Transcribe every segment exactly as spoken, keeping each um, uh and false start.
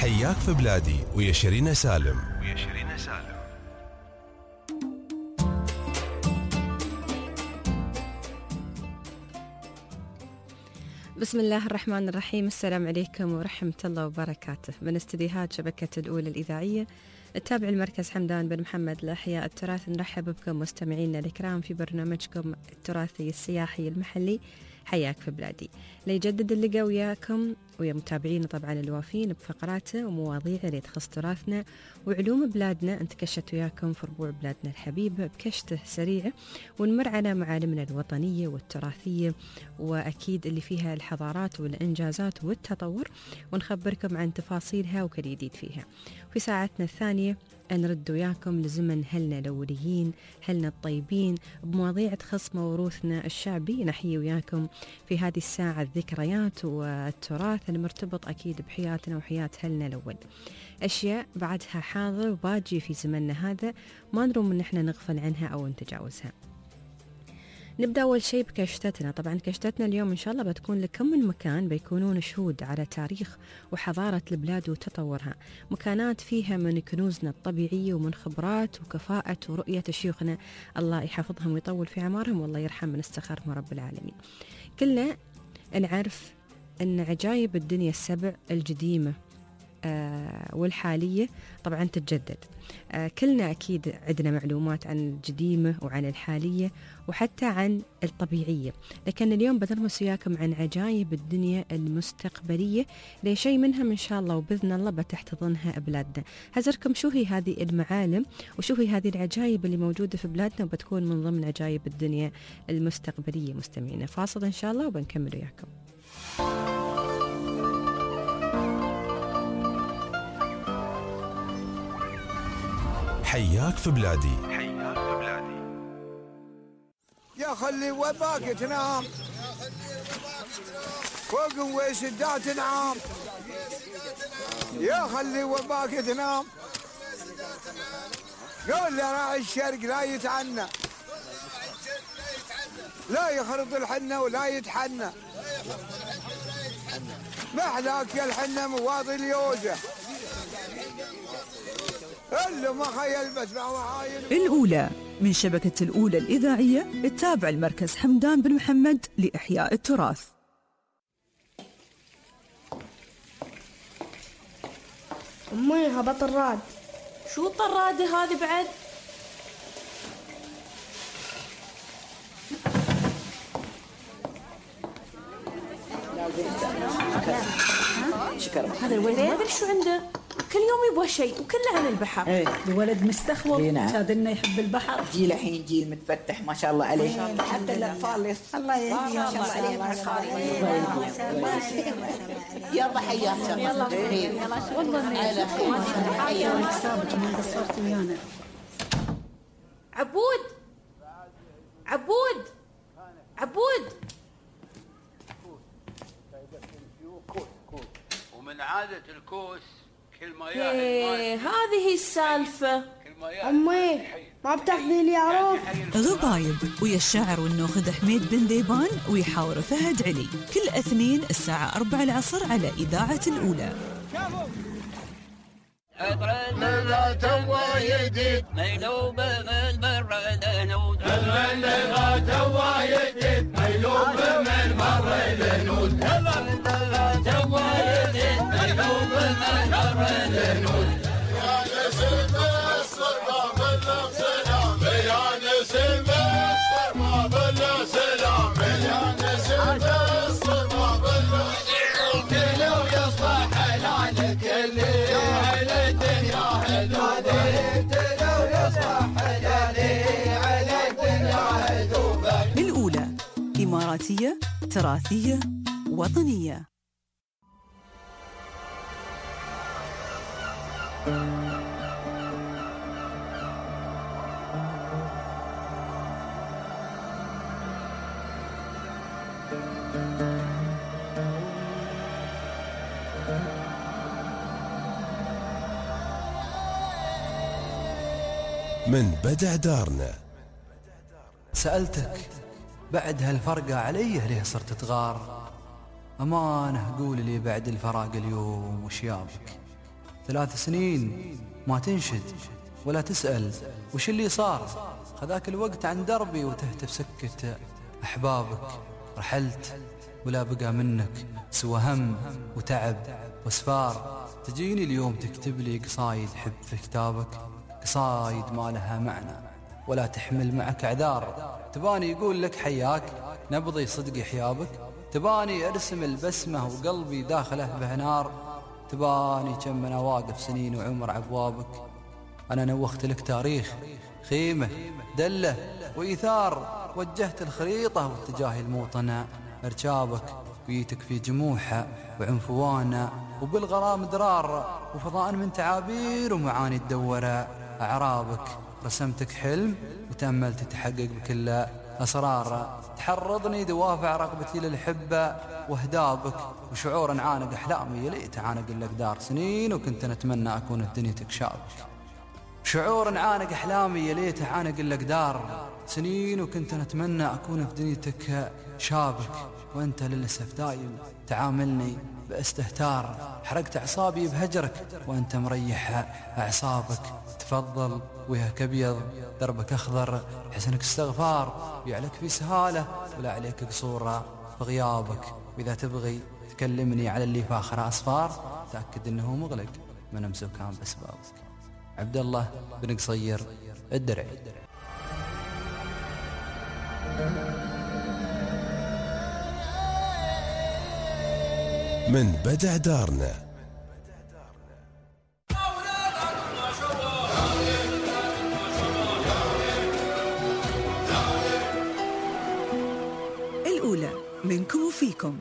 حياك في بلادي ويا شيرين سالم ويا شيرين سالم. بسم الله الرحمن الرحيم. السلام عليكم ورحمة الله وبركاته. من استديوهات شبكة الأولى الإذاعية التابع المركز حمدان بن محمد لإحياء التراث، نرحب بكم مستمعينا الكرام في برنامجكم التراثي السياحي المحلي حياك في بلادي، ليجدد اللقاء وياكم ويا متابعينا طبعا الوافين بفقراته ومواضيع اللي تخص تراثنا وعلوم بلادنا. انتكشت وياكم في ربوع بلادنا الحبيبة بكشته سريعة، ونمر على معالمنا الوطنية والتراثية وأكيد اللي فيها الحضارات والإنجازات والتطور، ونخبركم عن تفاصيلها وكل جديد فيها. في ساعتنا الثانية نرد وياكم لزمن هلنا الأوليين، هلنا الطيبين، بمواضيع تخص موروثنا الشعبي. نحيي وياكم في هذه الساعة الذكريات والتراث المرتبط أكيد بحياتنا وحياة هلنا الأول، أشياء بعدها حاضر وباجي في زمننا هذا ما نروم إن احنا نغفل عنها أو نتجاوزها. نبدأ أول شيء بكشتتنا. طبعا كشتتنا اليوم إن شاء الله بتكون لكم من مكان بيكونون شهود على تاريخ وحضارة البلاد وتطورها، مكانات فيها من كنوزنا الطبيعية ومن خبرات وكفاءة ورؤية شيوخنا الله يحفظهم ويطول في عمارهم والله يرحم من استخرهم رب العالمين. كلنا نعرف أن عجائب الدنيا السبع القديمة آه والحالية طبعا تتجدد. آه كلنا أكيد عندنا معلومات عن القديمة وعن الحالية وحتى عن الطبيعية، لكن اليوم بنرمس وياكم عن عجائب الدنيا المستقبلية لشيء منها إن شاء الله وبإذن الله بتحتضنها بلادنا. هزركم شو هي هذه المعالم وشو هي هذه العجائب اللي موجودة في بلادنا وبتكون من ضمن عجائب الدنيا المستقبلية. مستمعينا فاصل إن شاء الله وبنكمل وياكم. حياك في بلادي. حياك في بلادي. يا خلي وباك تنام فوق وسدات نعام، يا خلي وباك تنام قول راعي الشرق لا يتعنى، لا يخرط الحنة ولا يتحنى، محلاك يا الحنة مواضي اليوزة الأولى من شبكة الأولى الإذاعية التابع المركز حمدان بن محمد لإحياء التراث. أمي هبط الراد. شو الطرادة هذه بعد؟ شكرا. هذا الولد ما أدري شو عنده، كل يوم يبغى شيء وكله عن البحر. ايه الولد مستخوض. نعم. شادلنا يحب البحر. جيل الحين جيل متفتح ما شاء الله عليه، حتى الاطفال الله يهديهم ما شاء الله عليهم. يلا حياك يلا والله على خير. حياك سابق ما قصرت ويانا. عبود عبود عبود ومن عادة الكوس كل ما ايه هذه السالفة. أمي ما بتاخذي لي عروض. غضايب ويا الشاعر والنوخد حميد بن ذيبان ويحاور فهد علي كل اثنين الساعة أربعة العصر على إذاعة الأولى. الرنات وايد ميلوب من مر الهنود، الرنات وايد ميلوب من مر الهنود، الرنات وايد ميلوب من مر الهنود. يا نسيم مصر ما بلا سلام، يا نسيم مصر ما بلا سلام، يا نسيم مصر ما بلا سلام. كلو يصبح حلالك اللي على الدنيا حدودك، كلو يصبح حلالي على الدنيا حدودك. الأولى إماراتية تراثية وطنية. من بدع دارنا. سألتك بعد هالفرقة علي ليه صرت تغار؟ أمانة قول لي بعد الفراق اليوم وش يابك؟ ثلاث سنين ما تنشد ولا تسأل وش اللي صار. خذاك الوقت عن دربي وتهتف سكت أحبابك. رحلت ولا بقى منك سوى هم وتعب وسفار. تجيني اليوم تكتب لي قصايد حب في كتابك، قصايد ما لها معنى ولا تحمل معك اعذار. تباني يقول لك حياك نبضي صدقي حيابك، تباني ارسم البسمة وقلبي داخله به نار. تباني كم انا واقف سنين وعمر عبوابك. انا نوخت لك تاريخ خيمة دلة وإيثار، وجهت الخريطة واتجاهي الموطنة ارجابك. بيتك في جموحة وعنفوانة وبالغرام درار، وفضاء من تعابير ومعاني تدور أعرابك. رسمتك حلم وتأملت تتحقق بكل أسرار، تحرضني دوافع رغبتي للحبة وهدابك. وشعور عانق أحلامي يليت عانق الأقدار. سنين وكنت نتمنى أكون في دنيتك شابك. شعور عانق أحلامي يليت عانق الأقدار. سنين وكنت نتمنى أكون في دنيتك شابك، وأنت للأسف دايم تعاملني باستهتار. حرقت أعصابي بهجرك وأنت مريح أعصابك. تفضل وجهك أبيض دربك أخضر، حسنك استغفار يعلك في سهالة ولا عليك قصورة في غيابك. وإذا تبغي تكلمني على اللي فاخر أصفار، تأكد أنه مغلق من أمسكان بأسبابك. عبد الله بن قصير الدرعي. من بدع دارنا. الأولى منكم وفيكم.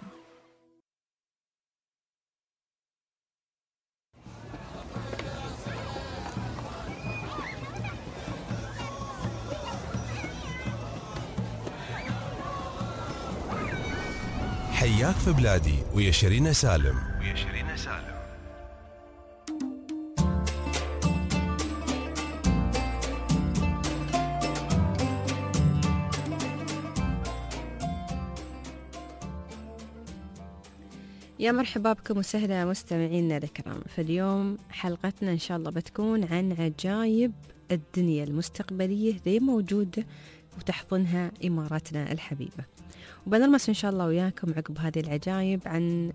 حياك في بلادي ويا شيرين سالم. ويا شيرين سالم. يا مرحبا بكم وسهلا مستمعينا الكرام. فاليوم حلقتنا إن شاء الله بتكون عن عجائب الدنيا المستقبلية ذي موجودة وتحضنها إماراتنا الحبيبة. وبنرمس إن شاء الله وياكم عقب هذه العجائب عن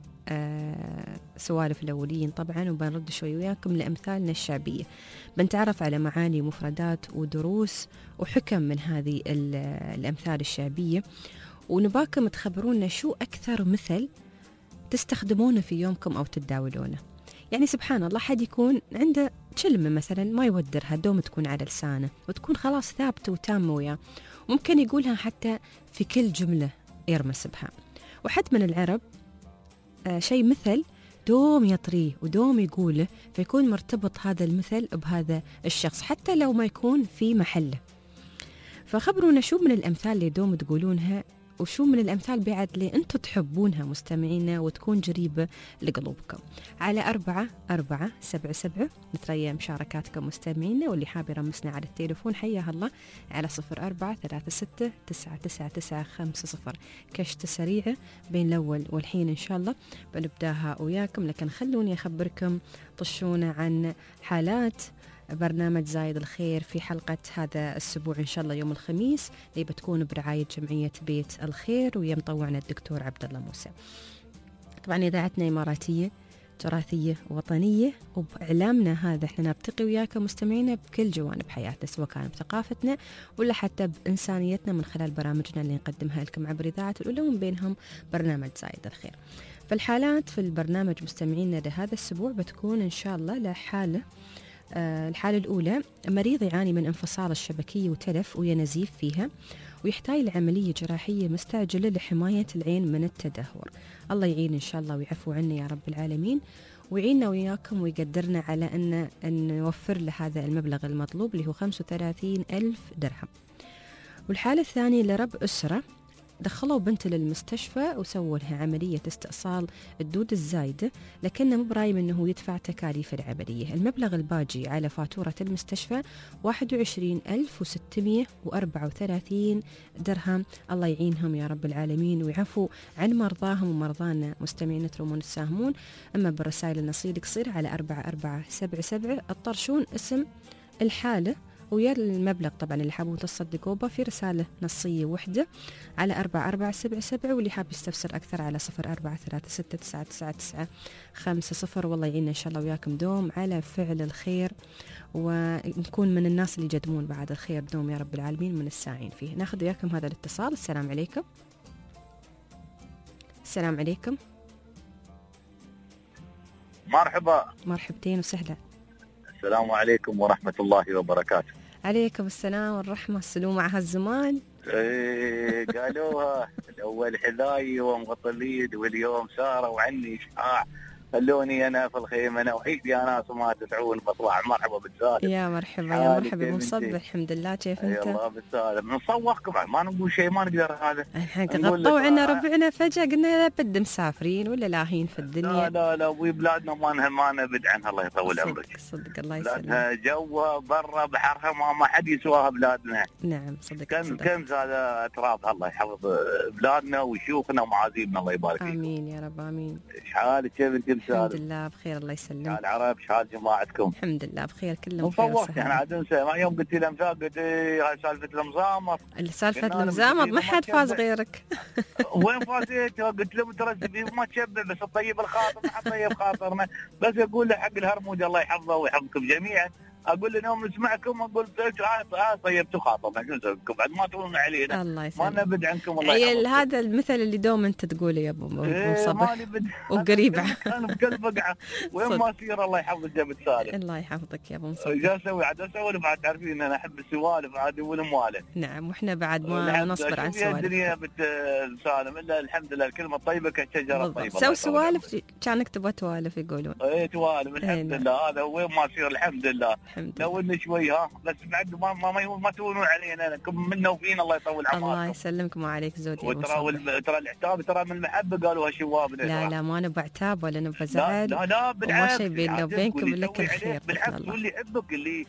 آه سوالف الأولين طبعا، وبنرد شوي وياكم لأمثالنا الشعبية. بنتعرف على معاني ومفردات ودروس وحكم من هذه الأمثال الشعبية، ونباكم تخبرونا شو أكثر مثل تستخدمونه في يومكم أو تتداولونه. يعني سبحان الله حد يكون عنده كلمة مثلا ما يودرها دوم تكون على لسانه وتكون خلاص ثابتة وتامة وياه، ممكن يقولها حتى في كل جملة يرمس بها. وحد من العرب آه شيء مثل دوم يطريه ودوم يقوله، فيكون مرتبط هذا المثل بهذا الشخص حتى لو ما يكون في محله. فخبرونا شو من الأمثال اللي دوم تقولونها، وشو من الأمثال بعد اللي أنتم تحبونها مستمعينا وتكون جريبة لقلوبكم. على أربعة أربعة سبعة سبعة نتريا مشاركاتكم مستمعينا، واللي حاب يرمسنا على التليفون حياه الله على صفر أربعة ثلاثة ستة تسعة تسعة تسعة خمسة صفر. كشتة سريعة بين الأول والحين إن شاء الله بنبداها وياكم، لكن خلوني أخبركم طشونا عن حالات برنامج زايد الخير في حلقة هذا الأسبوع إن شاء الله يوم الخميس، اللي بتكون برعاية جمعية بيت الخير ويا مطوعنا الدكتور عبد الله موسى. طبعا إذاعتنا إماراتية تراثية وطنية، وبإعلامنا هذا إحنا نرتقي وياكم مستمعينا بكل جوانب حياتنا، سواء كان بثقافتنا ولا حتى بإنسانيتنا من خلال برامجنا اللي نقدمها لكم عبر إذاعة الأولى، ومن بينهم برنامج زايد الخير. فالحالات في البرنامج مستمعينا لهذا الأسبوع بتكون إن شاء الله لحالة آه الحالة الأولى مريض يعاني من انفصال الشبكية وتلف وينزيف فيها، ويحتاج لعملية جراحية مستعجلة لحماية العين من التدهور. الله يعين إن شاء الله ويعفو عنا يا رب العالمين، ويعيننا وياكم ويقدرنا على أن, أن نوفر له هذا المبلغ المطلوب اللي هو خمسة وثلاثين ألف درهم. والحالة الثانية لرب أسرة دخلوا بنته للمستشفى وسووا لها عملية استئصال الدود الزايدة، لكنه مو برايم أنه يدفع تكاليف العملية. المبلغ الباجي على فاتورة المستشفى واحد وعشرين ألف وستمائة وأربعة وثلاثين درهم. الله يعينهم يا رب العالمين ويعفو عن مرضاهم ومرضانا. مستمعين ترومون تساهمون. أما بالرسائل النصية قصير على أربعة أربعة سبعة سبعة الطرشون اسم الحالة ويا المبلغ طبعا اللي حابون تصدقوا به في رسالة نصية وحدة على أربعة أربعة سبعة سبعة، واللي حاب يستفسر أكثر على صفر أربعة ثلاثة ستة تسعة تسعة تسعة خمسة صفر. والله يعيننا إن شاء الله وياكم دوم على فعل الخير، ونكون من الناس اللي يقدمون بعد الخير دوم يا رب العالمين من الساعين فيه. ناخذ وياكم هذا الاتصال. السلام عليكم. السلام عليكم. مرحبا. مرحبتين وسهلا. السلام عليكم ورحمة الله وبركاته. عليكم السلام والرحمة. والسلوم مع هالزمان. ايه قالوها الأول حذاي ومغطليد واليوم سارة وعني إشعاع، خلوني أنا في الخيمة أنا وحيدي يا ناس وما تدعون بطلع. مرحبا بالسالم. يا مرحبا يا مرحبا بمصبح. الحمد لله. كيف أنت؟ الله بالسالم. نصوخكم ما نقول شيء ما نقدر هذا. الحين غطوا عنا ربعنا فجأة قلنا إذا بد مسافرين ولا لاهين في الدنيا. لا لا لا وبلادنا ما ما نبعد عنها الله يطول عمرك. صدق الله يسلمك. بلادها جوها برا بحرها ما ما حد يسواها بلادنا. نعم صدق. كم كم هذا ترابها الله يحفظ بلادنا وشيوخنا ومعازيبنا الله يبارك فيكم. آمين يا رب آمين. ايش حالك كيف انت مسالم؟ الحمد لله بخير الله يسلمك. حال العرب ايش حال جماعتكم؟ الحمد لله بخير كلهم بخير. وصوّفت احنا عاد ننسى ما يوم قلت لي امثال قلت هاي سالفه المزامر. سالفه المزامر ما حد فاز غيرك. وين فازيت؟ قلت له ترى ما تشبع بس الطيب الخاطر ما حد طيب خاطرنا، بس اقول له حق الهرمود الله يحفظه ويحفظكم جميعا. اقول له يوم نسمعكم اقول ها طيبتوا خاطرنا شو نسويكم بعد ما تقولون علينا. الله يسلمك. ما نبد عنكم الله يحفظكم. هذا المثل اللي دوم انت تقوله يا ابو مصبح وقريب انا بقلب بقعه وين ما اصير الله يحفظك جابت سالم. الله يحفظك يا ابو مصبح. ايش اسوي عاد اسولف عاد تعرفين انا احب السوالف عاد والموالد. نعم واحنا بعد ما نصبر عن سوالف. الدنيا بتسالم الا الحمد لله الكلمه الطيبه كالشجره الطيبه. سوي سوالف كانك تبغى توالف يقولون. اي توالف الحمد لله هذا وين ما اصير الحمد لله. لو ان شوي ها بس بعد ما ما ما تونون علينا منا وفينا الله يطول عمركم. الله يسلمك وعليك زودي. وترى ترى العتاب ترى من المحبه قالوا هالشواب. لا لا ما نبغى عتاب ولا نبغى زعل. لا لا بالعكس. وما شيء بيننا وبينكم الا كل خير. بالعكس اللي يحبك اللي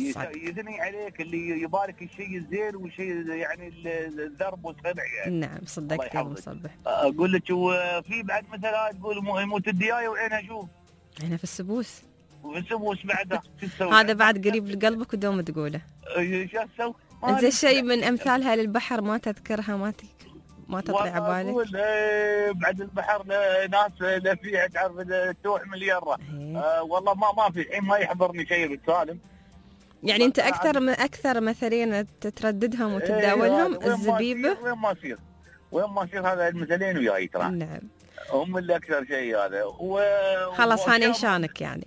يثني عليك اللي يبارك الشيء الزين والشيء يعني الذرب والصدع يعني. نعم صدقت يا مصبح. اقول لك وفي بعد مثلا تقول موت الديايه وعينها شوف. عينها في السبوس. وفي السبوس بعدها هذا بعد قريب لقلبك ودوم تقوله. ايش اسوي؟ زين شيء من امثالها للبحر ما تذكرها ما تك... ما تطلع على بالك؟ اقول ايه بعد البحر ناس لفيها تعرف تروح مليره. آه والله ما ما في الحين ما يحضرني شيء بالسالم. يعني انت اكثر من اكثر مثلين تترددهم وتتداولهم ايه الزبيبه. وين ما يصير وين ما يصير هذا المثلين وياي ترى. نعم هم اللي اكثر شيء هذا و... خلاص ها نيشانك يعني.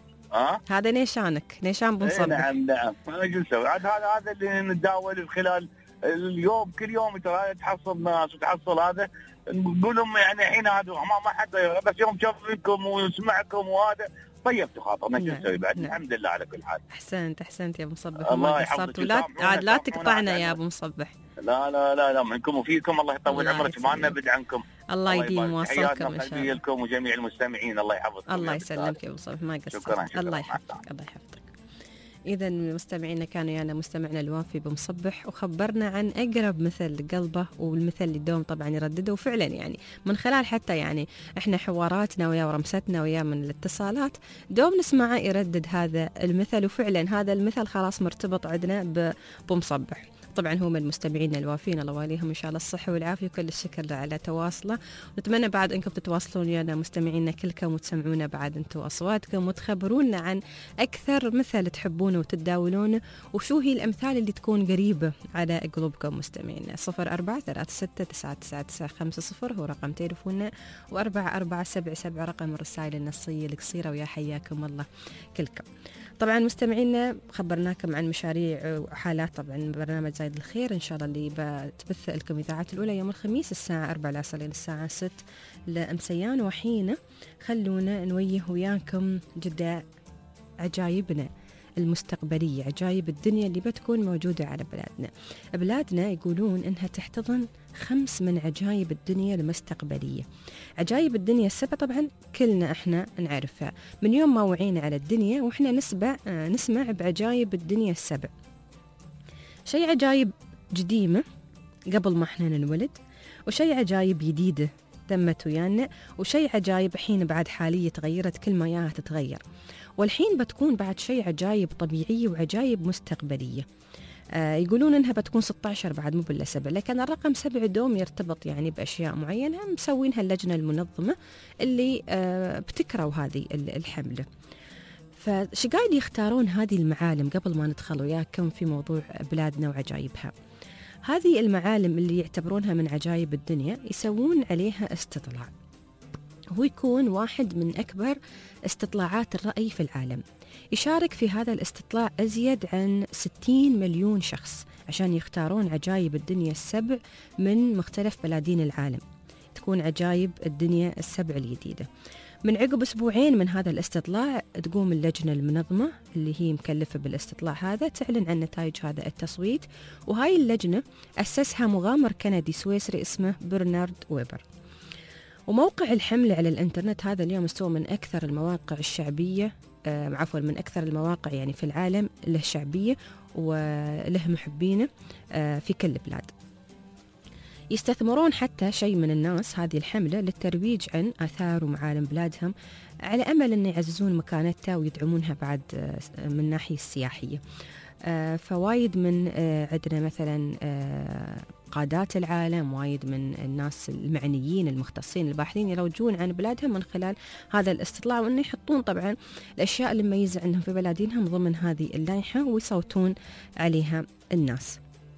ها هذا نيشانك نيشان بن صبح. نعم نعم ايش نسوي عاد هذا هذا اللي نتداول خلال اليوم كل يوم ترى تحصل ناس وتحصل هذا نقول لهم يعني الحين هذا ما ما حد بس يوم شافكم وسمعكم وهذا طيبتوا خاطرنا شو نسوي بعد. نعم. الحمد لله على كل حال. احسنت احسنت يا ابو مصبح. الله يحفظك ولا عاد لا تقطعنا يا ابو مصبح. لا لا لا لا منكم وفيكم الله يطول عمرك ما نبعد عنكم. الله يديم مواصلكم ان شاء الله لكم وجميع المستمعين الله يحفظكم. الله يسلمك يا ابو مصبح ما قصرت. الله يحفظك الله يحفظك. إذا مستمعينا كانوا يانا مستمعنا الوافي بمصبح وخبرنا عن أقرب مثل قلبه والمثل اللي دوم طبعا يردده وفعلا يعني من خلال حتى يعني إحنا حواراتنا وياه ورمستنا وياه من الاتصالات دوم نسمعه يردد هذا المثل وفعلا هذا المثل خلاص مرتبط عندنا بمصبح. طبعا هو من مستمعينا الوافين الله واليهم ان شاء الله الصحه والعافيه وكل الشكر على تواصله. نتمنى بعد انكم تتواصلون ويانا مستمعينا كلكم وتسمعونا بعد انتم اصواتكم وتخبرونا عن اكثر مثل تحبونه وتتداولونه وشو هي الامثال اللي تكون قريبه على قلوبكم مستمعينا. صفر أربعة ثلاثة ستة تسعة تسعة تسعة خمسة صفر هو رقم تليفوننا وأربعة أربعة سبعة سبعة رقم الرسائل النصيه القصيره ويا حياكم الله كلكم. طبعا مستمعينا خبرناكم عن مشاريع وحالات طبعا برنامج زايد الخير ان شاء الله اللي بتبث لكم اذاعه الاولى يوم الخميس الساعه أربعة العصر الى الساعه ستة لامسيان وحين خلونا نويه وياكم جدا عجايبنا المستقبلية، عجائب الدنيا اللي بتكون موجودة على بلادنا. بلادنا يقولون إنها تحتضن خمس من عجائب الدنيا المستقبلية. عجائب الدنيا السبع طبعا كلنا احنا نعرفها من يوم ما وعينا على الدنيا، واحنا نسمع نسمع بعجائب الدنيا السبع. شيء عجائب قديمة قبل ما احنا ننولد، وشيء عجائب جديدة تمت ويانا، وشيء عجائب حين بعد حالية تغيرت كل ما ياها تتغير، والحين بتكون بعد شيء عجائب طبيعية وعجائب مستقبلية. آه يقولون انها بتكون ستة عشر بعد مو بالله سبع، لكن الرقم سبع دوم يرتبط يعني باشياء معينة مسوينها اللجنة المنظمة اللي آه بتكروا هذه الحملة. فش قاعد يختارون هذه المعالم قبل ما ندخل وياكم في موضوع بلادنا وعجائبها. هذه المعالم اللي يعتبرونها من عجائب الدنيا يسوون عليها استطلاع، هو يكون واحد من أكبر استطلاعات الرأي في العالم. يشارك في هذا الاستطلاع أزيد عن ستين مليون شخص عشان يختارون عجائب الدنيا السبع من مختلف بلادين العالم، تكون عجائب الدنيا السبع الجديدة. من عقب أسبوعين من هذا الاستطلاع تقوم اللجنة المنظمة اللي هي مكلفة بالاستطلاع هذا تعلن عن نتائج هذا التصويت. وهاي اللجنة أسسها مغامر كندي سويسري اسمه برنارد ويبر. وموقع الحملة على الإنترنت هذا اليوم استوى من أكثر المواقع الشعبية آه عفوا من أكثر المواقع يعني في العالم له شعبية وله محبينه آه في كل بلاد. يستثمرون حتى شيء من الناس هذه الحملة للترويج عن آثار ومعالم بلادهم على أمل أن يعززون مكانتها ويدعمونها بعد من الناحية السياحية. فوايد من عندنا مثلا قادات العالم، وايد من الناس المعنيين المختصين الباحثين يروجون عن بلادهم من خلال هذا الاستطلاع، وأنه يحطون طبعا الأشياء اللي مميزة عندهم في بلادينهم ضمن هذه اللائحة ويصوتون عليها الناس.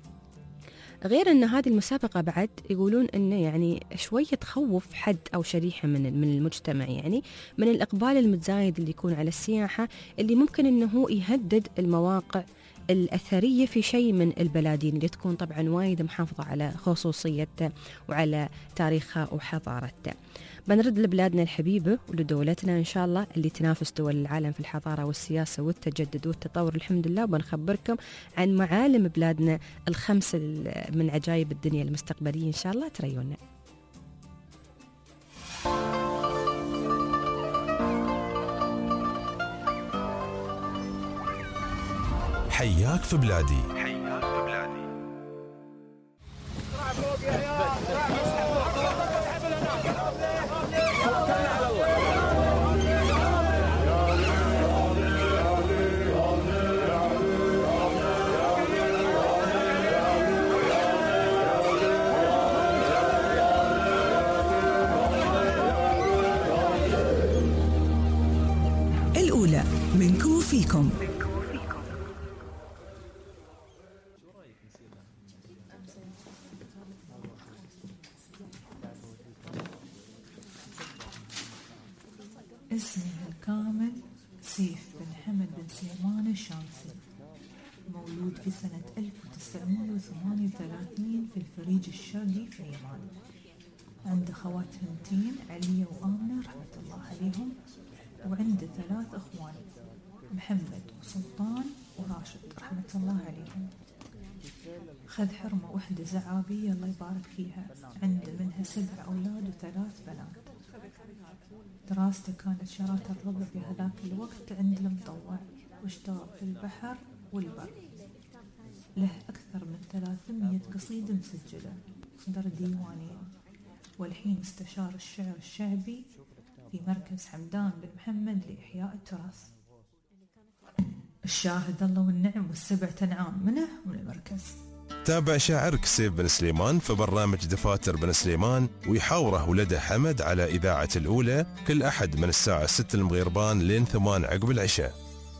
غير أن هذه المسابقة بعد يقولون أنه يعني شوية تخوف حد أو شريحة من من المجتمع، يعني من الإقبال المتزايد اللي يكون على السياحة اللي ممكن أنه يهدد المواقع الأثرية في شيء من البلادين اللي تكون طبعا وايد محافظة على خصوصيتها وعلى تاريخها وحضارتها. بنرد لبلادنا الحبيبة ولدولتنا إن شاء الله اللي تنافس دول العالم في الحضارة والسياسة والتجدد والتطور الحمد لله، وبنخبركم عن معالم بلادنا الخمس من عجائب الدنيا المستقبلية إن شاء الله. تريونا. حياك في بلادي. الأولى منكم وفيكم. اسمي الكامل سيف بن حمد بن سليمان الشامسي، مولود في سنة ألف وتسعمائة وثمانية وثلاثين في الفريج الشرقي في اليمن. عنده خوات ثنتين علية وآمنة رحمة الله عليهم، وعنده ثلاث أخوان محمد وسلطان وراشد رحمة الله عليهم. خذ حرمة وحدة زعابية الله يبارك فيها، عنده منها سبع أولاد وثلاث بنات. دراسته كانت شراكة الربع في هذاك الوقت عند المطوع، واشتغل في البحر والبر. له أكثر من ثلاثمية قصيدة مسجلة، صدر ديوانين، والحين استشار الشعر الشعبي في مركز حمدان بن محمد لإحياء التراث. الشاهد الله والنعم والسبع تنعام منه من المركز. تابع شاعرك سيف بن سليمان في برنامج دفاتر بن سليمان ويحاوره ولده حمد على إذاعة الأولى كل أحد من الساعة ستة المغيربان لين ثمان عقب العشاء.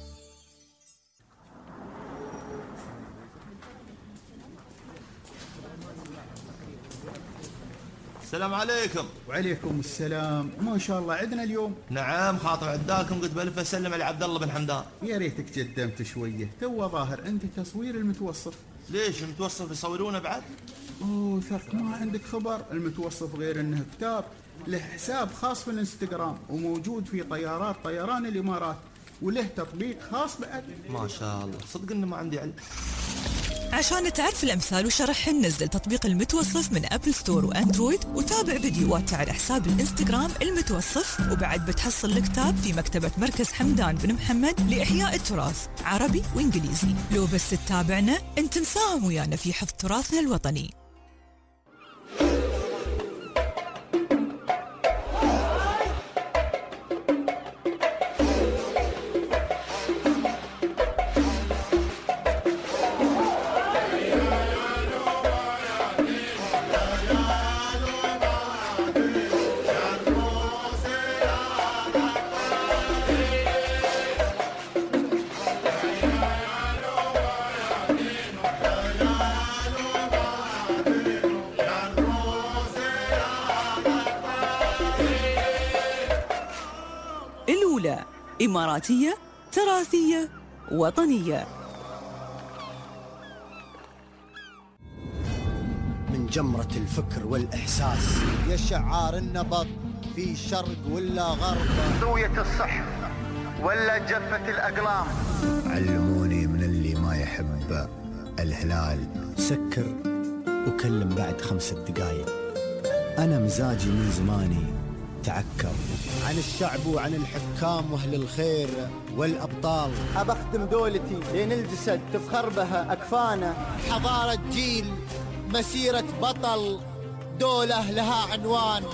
السلام عليكم. وعليكم السلام. ما شاء الله عندنا اليوم. نعم خاطر عداكم، قلت بلف اسلم على عبد الله بن حمدان. يا ريتك قدمت شويه، تو ظاهر عندك تصوير المتوصف. ليش المتوصف يصورونه بعد؟ اوه ثرك ما عندك خبر، المتوصف غير انه كتاب له حساب خاص في الانستغرام وموجود في طيارات طيران الامارات وله تطبيق خاص بعد. ما شاء الله، صدق انه ما عندي علم. عشان تعرف الأمثال وشرحهن نزل تطبيق المتوصف من أبل ستور وأندرويد، وتابع فيديوهات على حساب الإنستغرام المتوصف. وبعد بتحصل الكتاب في مكتبة مركز حمدان بن محمد لإحياء التراث عربي وإنجليزي. لو بس تتابعنا أنت مساهم ويانا في حفظ تراثنا الوطني. الأولى إماراتية تراثية وطنية. من جمرة الفكر والإحساس يا شعار النبض في شرق ولا غرب، زوية الصح ولا جفة الأقلام. علموني من اللي ما يحب الهلال، سكر وكلم بعد خمسة دقايق. أنا مزاجي من زماني تعكر عن الشعب وعن الحكام واهل الخير والابطال. ابختم دولتي لين الجسد تفخر بها اكفانا. حضاره جيل، مسيره بطل، دوله لها عنوان.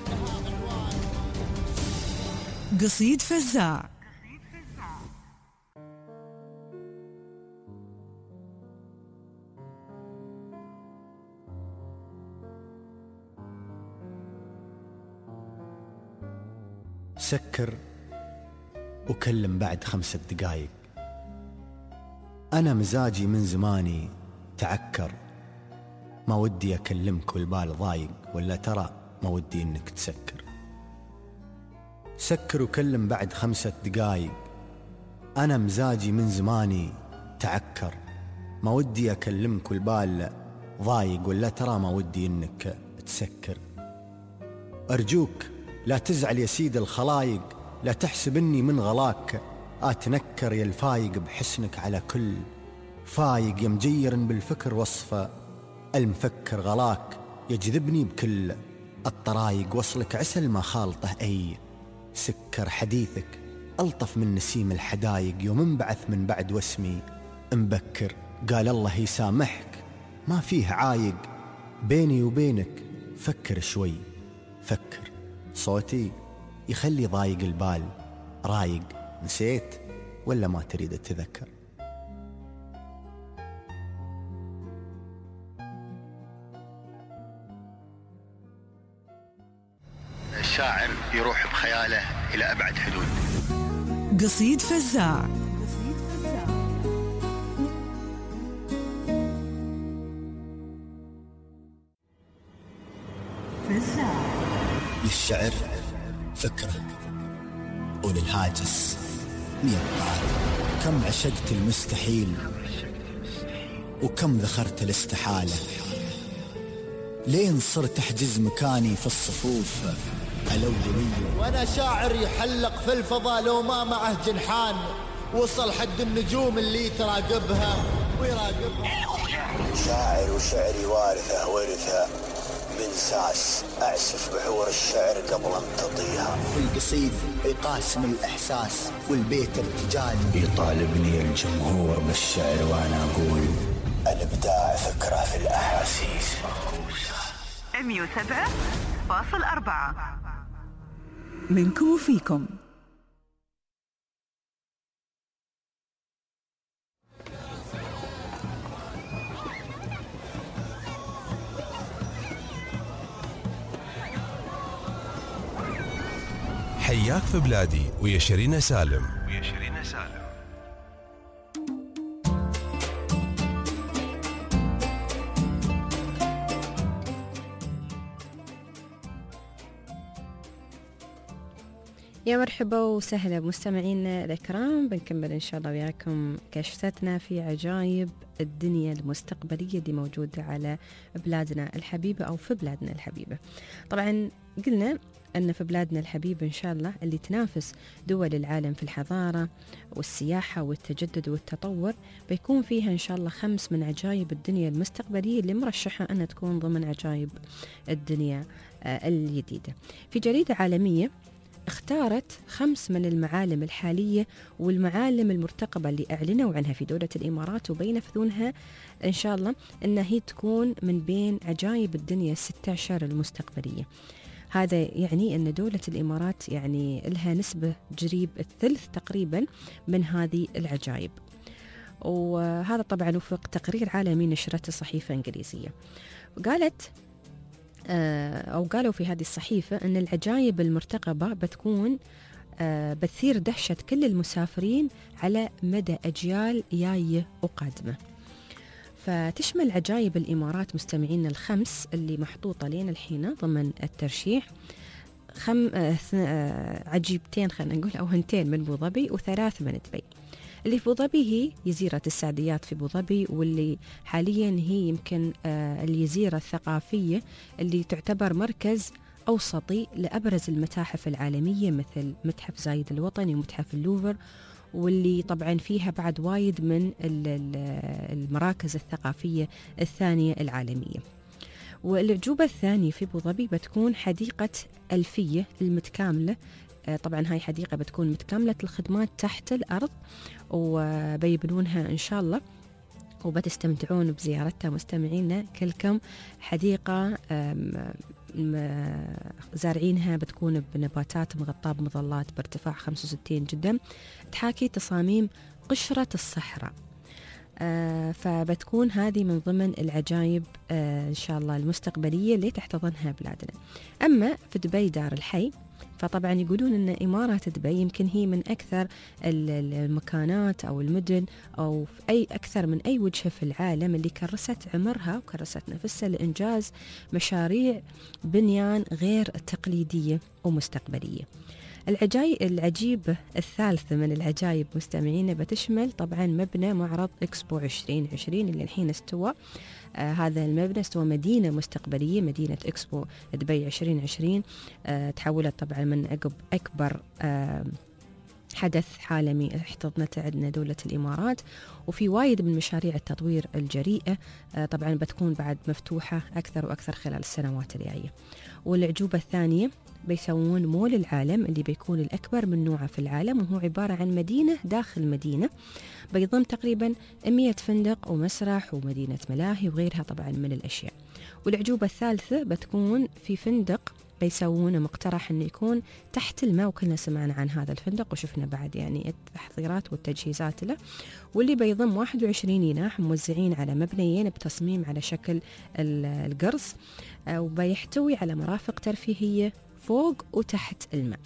قصيد فزاع. سكر وكلم بعد خمسة دقايق. أنا مزاجي من زماني تعكر، ما ودي أكلمك والبال ضايق، ولا ترى ما ودي إنك تسكر. سكر وكلم بعد خمسة دقايق. أنا مزاجي من زماني تعكر، ما ودي أكلمك والبال ضايق، ولا ترى ما ودي إنك تسكر. أرجوك لا تزعل يا سيد الخلايق، لا تحسب اني من غلاك اتنكر يا الفايق بحسنك على كل فايق. يا مجير بالفكر وصفه المفكر غلاك، يجذبني بكل الطرايق. وصلك عسل ما خالطه اي سكر، حديثك الطف من نسيم الحدايق. يوم انبعث من بعد واسمي مبكر، قال الله يسامحك ما فيه عايق. بيني وبينك فكر شوي فكر، صوتي يخلي ضايق البال رايق. نسيت ولا ما تريد تتذكر؟ الشاعر يروح بخياله إلى أبعد حدود. قصيد فزاع. فزاع. للشعر فكرة وللهاجس مية طارق. كم عشقت المستحيل وكم ذخرت الاستحالة، لين صرت أحجز مكاني في الصفوف الأولية. وأنا شاعر يحلق في الفضاء لو ما معه جنحان، وصل حد النجوم اللي تراقبها ويراقبها. شاعر وشعري وارثة ورثة من ساس، أعسف بحور الشعر قبل أن تطيها. والقصيد يقاسم الإحساس والبيت ارتجال، يطالبني الجمهور بالشعر وأنا أقول الإبداع فكرة في الأحاسيس. مية وسبعة فاصل أربعة منكم وفيكم. حياك في بلادي ويا شيرين سالم. ويا شيرين سالم. يا مرحبا وسهلا بمستمعينا الكرام، بنكمل إن شاء الله وياكم كشفتنا في عجائب الدنيا المستقبلية اللي موجودة على بلادنا الحبيبة أو في بلادنا الحبيبة. طبعا قلنا أن في بلادنا الحبيبة إن شاء الله اللي تنافس دول العالم في الحضارة والسياحة والتجدد والتطور، بيكون فيها إن شاء الله خمس من عجائب الدنيا المستقبلية اللي مرشحة أن تكون ضمن عجائب الدنيا الجديدة. في جريدة عالمية اختارت خمس من المعالم الحالية والمعالم المرتقبة اللي أعلنوا عنها في دولة الإمارات وبينفذونها إن شاء الله أنها هي تكون من بين عجائب الدنيا الستة عشر المستقبلية. هذا يعني أن دولة الإمارات يعني لها نسبة جريب الثلث تقريبا من هذه العجائب، وهذا طبعا وفق تقرير عالمي نشرته صحيفة إنجليزية. وقالت أو قالوا في هذه الصحيفة أن العجائب المرتقبة بتكون بتثير دهشة كل المسافرين على مدى أجيال جاية وقادمة. فتشمل عجائب الإمارات مستمعين الخمس اللي محطوطة لين الحين ضمن الترشيح خم عجيبتين خلينا نقول أو هنتين من أبو ظبي وثلاث من دبي. اللي في أبو ظبي هي جزيرة السعديات في أبو ظبي، واللي حاليا هي يمكن الجزيرة الثقافية اللي تعتبر مركز أوسطي لأبرز المتاحف العالمية مثل متحف زايد الوطني ومتحف اللوفر، واللي طبعا فيها بعد وايد من المراكز الثقافية الثانية العالمية. والعجوبة الثانية في أبو ظبي بتكون حديقة ألفية المتكاملة. طبعا هاي حديقة بتكون متكاملة الخدمات تحت الأرض وبيبنونها إن شاء الله، وبتستمتعون بزيارتها مستمعينا كلكم. حديقة زارعينها بتكون بنباتات مغطاة بمظلات بارتفاع خمسة وستين جدم تحاكي تصاميم قشرة الصحراء. آه فبتكون هذه من ضمن العجائب آه إن شاء الله المستقبلية اللي تحتضنها بلادنا. أما في دبي دار الحي، فطبعا يقولون أن إمارة دبي يمكن هي من أكثر المكانات أو المدن أو في أي أكثر من أي وجهة في العالم اللي كرست عمرها وكرست نفسها لإنجاز مشاريع بنيان غير تقليدية ومستقبلية. العجائب العجيبة الثالثة من العجائب مستمعين بتشمل طبعا مبنى معرض إكسبو عشرين عشرين اللي الحين استوى. آه هذا المبنى استوى مدينة مستقبلية، مدينة إكسبو دبي عشرين عشرين. آه تحولت طبعا من أقب أكبر آه حدث عالمي احتضنته عندنا دولة الإمارات، وفي وايد من مشاريع التطوير الجريئة آه طبعا بتكون بعد مفتوحة أكثر وأكثر خلال السنوات الجاية. والعجوبة الثانية بيسوون مول العالم اللي بيكون الأكبر من نوعه في العالم، وهو عبارة عن مدينة داخل مدينة بيضم تقريبا مئة فندق ومسرح ومدينة ملاهي وغيرها طبعا من الأشياء. والعجوبة الثالثة بتكون في فندق بيسوونه مقترح أنه يكون تحت الماء، وكلنا سمعنا عن هذا الفندق وشفنا بعد يعني التحضيرات والتجهيزات له، واللي بيضم واحد وعشرين يناح موزعين على مبنيين بتصميم على شكل القرص، وبيحتوي على مرافق ترفيهية فوق وتحت الماء.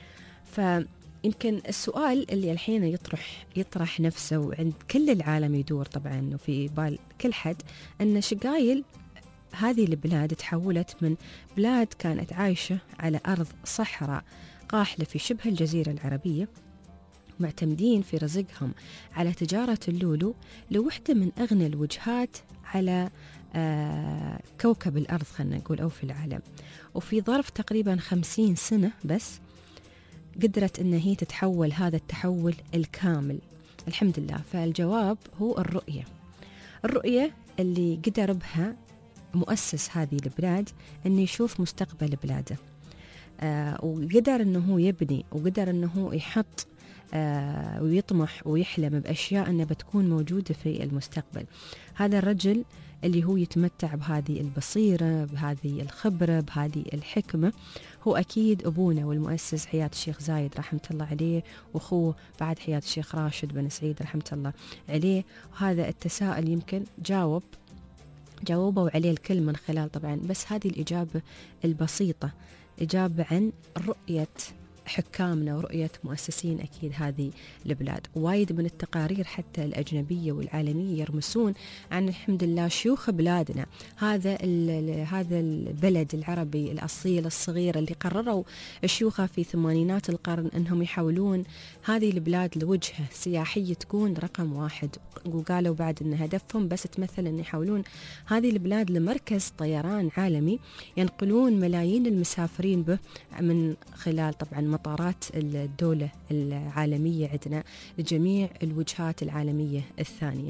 فيمكن السؤال اللي الحين يطرح يطرح نفسه وعند كل العالم يدور طبعا وفي بال كل حد، أن شقايل هذه البلاد تحولت من بلاد كانت عايشة على أرض صحراء قاحلة في شبه الجزيرة العربية معتمدين في رزقهم على تجارة اللولو لوحدة من أغنى الوجهات على آه كوكب الأرض خلنا نقول أو في العالم. وفي ظرف تقريبا خمسين سنة بس قدرت أن هي تتحول هذا التحول الكامل الحمد لله. فالجواب هو الرؤية، الرؤية اللي قدر بها مؤسس هذه البلاد أنه يشوف مستقبل بلاده، آه وقدر أنه يبني وقدر أنه يحط آه ويطمح ويحلم بأشياء أنها بتكون موجودة في المستقبل. هذا الرجل اللي هو يتمتع بهذه البصيرة بهذه الخبرة بهذه الحكمة هو أكيد أبونا والمؤسس حياة الشيخ زايد رحمة الله عليه، وأخوه بعد حياة الشيخ راشد بن سعيد رحمة الله عليه. وهذا التساؤل يمكن جاوب جاوبوا عليه الكل من خلال طبعا بس هذه الإجابة البسيطة، إجابة عن رؤية حكامنا ورؤية مؤسسين أكيد هذه البلاد. وايد من التقارير حتى الأجنبية والعالمية يرمسون عن الحمد لله شيوخ بلادنا، هذا هذا البلد العربي الأصيل الصغير اللي قرروا شيوخه في ثمانينات القرن أنهم يحولون هذه البلاد لوجهة سياحية تكون رقم واحد، وقالوا بعد أن هدفهم بس تمثل أن يحولون هذه البلاد لمركز طيران عالمي ينقلون ملايين المسافرين به من خلال طبعا مطارات الدولة العالمية عندنا لجميع الوجهات العالمية الثانية.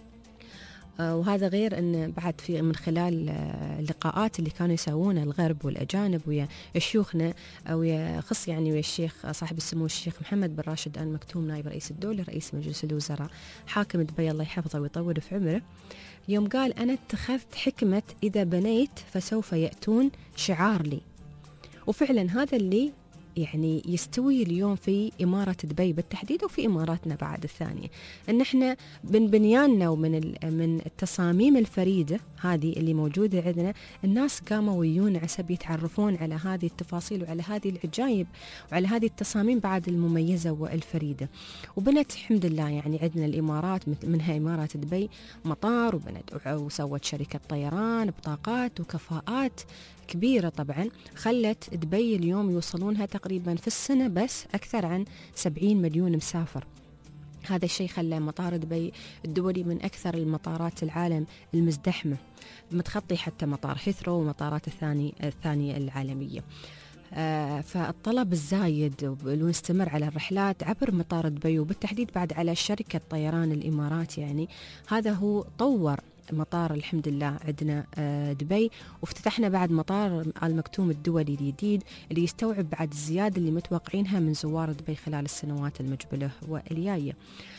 وهذا غير أن بعد في من خلال اللقاءات اللي كانوا يسوونها الغرب والأجانب ويا شيوخنا ويا خص يعني ويا الشيخ صاحب السمو الشيخ محمد بن راشد آل مكتوم نائب رئيس الدولة رئيس مجلس الوزراء حاكم دبي الله يحفظه ويطول في عمره، يوم قال أنا اتخذت حكمة إذا بنيت فسوف يأتون شعار لي. وفعلا هذا اللي يعني يستوي اليوم في إمارة دبي بالتحديد وفي إماراتنا بعد الثانية، أن احنا من بنياننا ومن من التصاميم الفريدة هذه اللي موجودة عندنا، الناس قاموا ويون عسب يتعرفون على هذه التفاصيل وعلى هذه العجائب وعلى هذه التصاميم بعد المميزة والفريدة. وبنت الحمد لله يعني عندنا الإمارات منها إمارة دبي مطار، وبنت وسوت شركة طيران بطاقات وكفاءات كبيرة طبعا خلت دبي اليوم يوصلونها تقريبا في السنة بس أكثر عن سبعين مليون مسافر. هذا الشيء خلى مطار دبي الدولي من أكثر المطارات العالم المزدحمة، متخطي حتى مطار هيثرو ومطارات الثاني الثانية العالمية. آه فالطلب الزايد والمستمر على الرحلات عبر مطار دبي وبالتحديد بعد على شركة طيران الإمارات، يعني هذا هو طور مطار الحمد لله عندنا دبي. وافتتحنا بعد مطار آل مكتوم الدولي الجديد اللي يستوعب بعد الزيادة اللي متوقعينها من زوار دبي خلال السنوات المقبلة والجاية.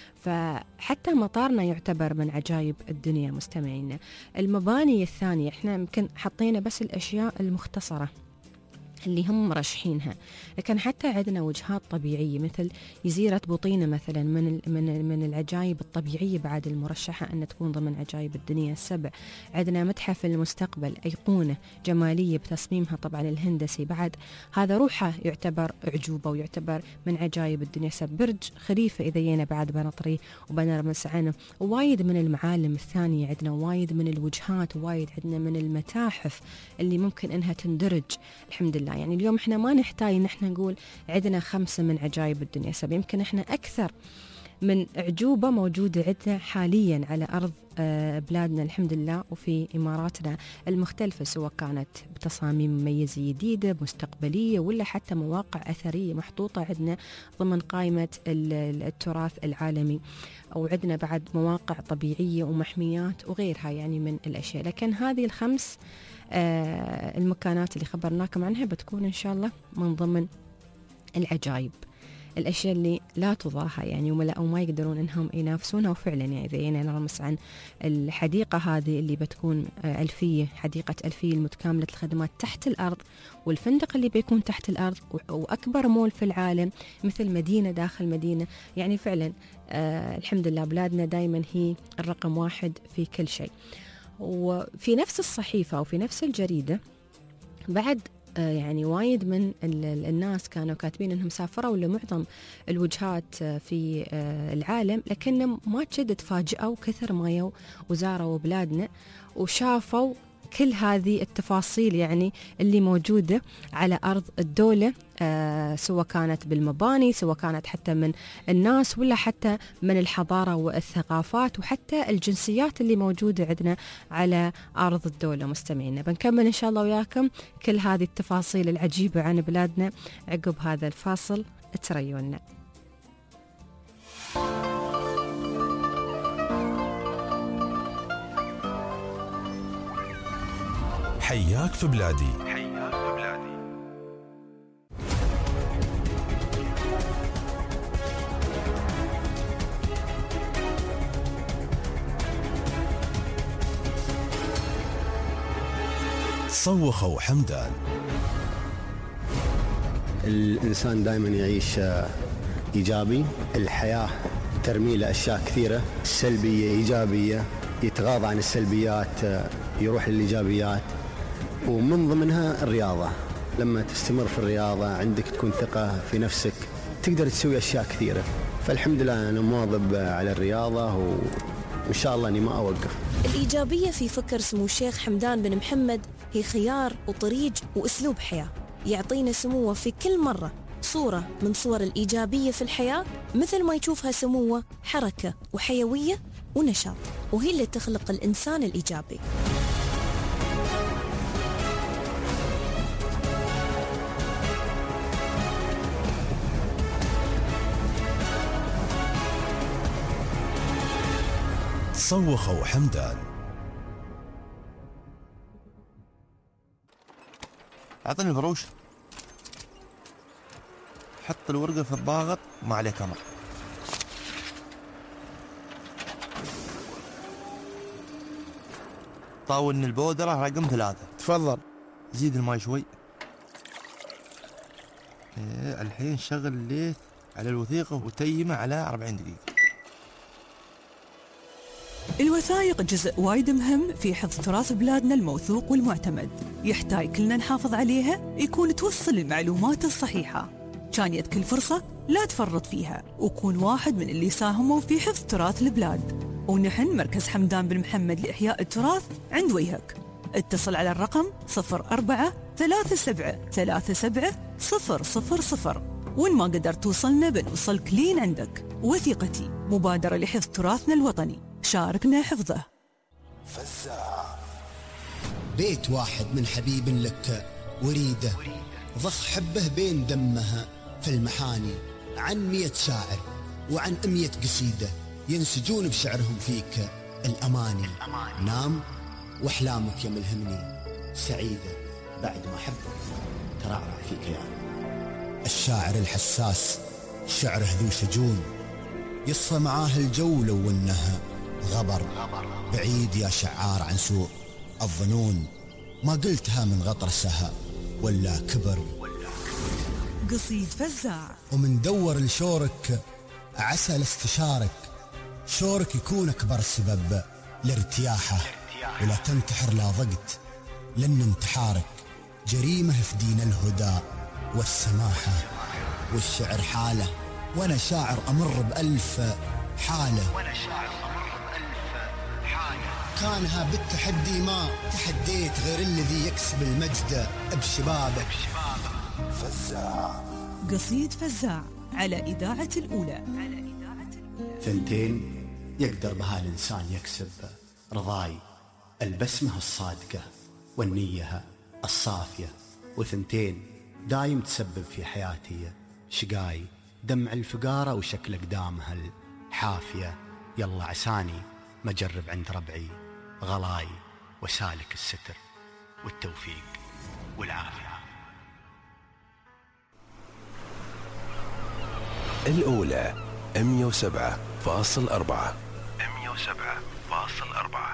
فحتى مطارنا يعتبر من عجائب الدنيا مستمعينا. المباني الثانية احنا يمكن حطينا بس الأشياء المختصرة اللي هم مرشحينها، لكن حتى عندنا وجهات طبيعية مثل جزيرة بوطينة مثلا من من من العجائب الطبيعية بعد المرشحة أن تكون ضمن عجائب الدنيا السبع. عندنا متحف المستقبل أيقونة جمالية بتصميمها طبعا الهندسي، بعد هذا روحه يعتبر أعجوبة ويعتبر من عجائب الدنيا السبع. برج خليفة إذا جينا بعد بنطري وبنرمس عنه، ووايد من المعالم الثانية عندنا، وايد من الوجهات، وايد عندنا من المتاحف اللي ممكن أنها تندرج الحمد لله. يعني اليوم احنا ما نحتاج ان احنا نقول عندنا خمسة من عجائب الدنيا سبع، يمكن احنا اكثر من أعجوبة موجودة عندنا حاليا على أرض بلادنا الحمد لله وفي إماراتنا المختلفة، سواء كانت بتصاميم مميزة جديدة مستقبلية ولا حتى مواقع أثرية محطوطة عندنا ضمن قائمة التراث العالمي، أو عندنا بعد مواقع طبيعية ومحميات وغيرها يعني من الأشياء. لكن هذه الخمس آه المكانات اللي خبرناكم عنها بتكون إن شاء الله من ضمن العجائب، الأشياء اللي لا تضاهى يعني ولا أو ما يقدرون إنهم ينافسونها. وفعلا يعني إذا يعني نرمس عن الحديقة هذه اللي بتكون آه ألفية، حديقة ألفية المتكاملة الخدمات تحت الأرض، والفندق اللي بيكون تحت الأرض، وأكبر مول في العالم مثل مدينة داخل مدينة. يعني فعلا آه الحمد لله بلادنا دايما هي الرقم واحد في كل شيء. وفي نفس الصحيفة وفي نفس الجريدة بعد آه يعني وايد من الناس كانوا كاتبين انهم سافروا لمعظم الوجهات في آه العالم، لكن ما تشد تفاجئوا كثر ما يو وزاروا بلادنا وشافوا كل هذه التفاصيل يعني اللي موجودة على أرض الدولة، آه سواء كانت بالمباني، سواء كانت حتى من الناس، ولا حتى من الحضارة والثقافات، وحتى الجنسيات اللي موجودة عندنا على أرض الدولة. مستمعينا بنكمل إن شاء الله وياكم كل هذه التفاصيل العجيبة عن بلادنا عقب هذا الفاصل، تريونا. حياك في بلادي. حياك في بلادي. صوخوا حمدان. الإنسان دائما يعيش إيجابي، الحياة ترمي له أشياء كثيرة سلبية إيجابية، يتغاضى عن السلبيات يروح للإيجابيات، ومن ضمنها الرياضة. لما تستمر في الرياضة عندك تكون ثقة في نفسك، تقدر تسوي أشياء كثيرة. فالحمد لله أنا مواظب على الرياضة وإن شاء الله أني ما أوقف. الإيجابية في فكر سمو الشيخ حمدان بن محمد هي خيار وطريق وأسلوب حياة، يعطينا سموه في كل مرة صورة من صور الإيجابية في الحياة، مثل ما يشوفها سموه حركة وحيوية ونشاط، وهي اللي تخلق الإنسان الإيجابي. صوخوا حمدان. أعطني الفروش، حط الورقة في الضاغط ما عليه كاميرا. طاولني البودرة رقم ثلاثة. تفضل. زيد الماي شوي. إيه الحين شغل الليث على الوثيقة وتيمه على أربعين دقيقة. الوثائق جزء وايد مهم في حفظ تراث بلادنا الموثوق والمعتمد، يحتاج كلنا نحافظ عليها، يكون توصل المعلومات الصحيحة. كان يد كل فرصة لا تفرط فيها، وكون واحد من اللي ساهموا في حفظ تراث البلاد. ونحن مركز حمدان بن محمد لإحياء التراث عند وجهك. اتصل على الرقم صفر أربعة ثلاثة سبعة ثلاثة سبعة صفر صفر صفر، وإن ما قدرت توصلنا بنوصلك لين عندك. وثيقتي مبادرة لحفظ تراثنا الوطني، شاركنا حفظه. فزاع. بيت واحد من حبيب لك وريده، ضخ حبه بين دمها في المحاني، عن مية شاعر وعن مية قصيدة ينسجون بشعرهم فيك الأماني. نام وأحلامك يا ملهمني سعيدة، بعد ما أحبك ترعرع فيك يا الشاعر الحساس، شعره ذو شجون يصفى معاه الجو لو انها غبر. بعيد يا شعار عن سوء الظنون، ما قلتها من غطرسها ولا كبر. قصيد فزاع. ومن دور لشورك عسى لاستشارك، شورك يكون أكبر سبب لارتياحه، ولا تنتحر لا ضقت لأن انتحارك جريمة في دين الهدى والسماحة. والشعر حالة وأنا شاعر أمر بألف حالة، وأنا شاعر أمر بألف حالة. كانها بالتحدي ما تحديت غير الذي يكسب المجد بشبابه. فزاع. قصيد فزاع على إذاعة الأولى. ثنتين يقدر بها الإنسان يكسب رضاي، البسمة الصادقة والنية الصافية. وثنتين دايم تسبب في حياتي شقاي، دمع الفقارة وشكل أقدامها الحافية. يلا عساني ما أجرب عند ربعي غلاي، وسالك الستر والتوفيق والعافية. الأولى مية وسبعة فاصل أربعة مية وسبعة فاصل أربعة.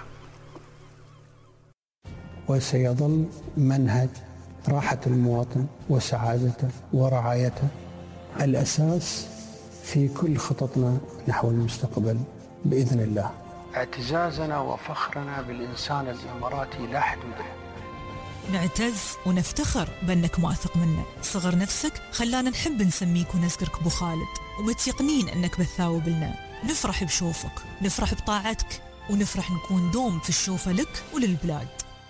وسيظل منهج راحة المواطن وسعادته ورعايته الأساس في كل خططنا نحو المستقبل بإذن الله. اعتزازنا وفخرنا بالإنسان الإماراتي لا حدود له. نعتز ونفتخر بأنك واثق منا. صغر نفسك خلانا نحب نسميك ونذكرك أبو خالد، ومتيقنين أنك بتثاوب لنا. نفرح بشوفك، نفرح بطاعتك، ونفرح نكون دوم في الشوفة لك وللبلاد.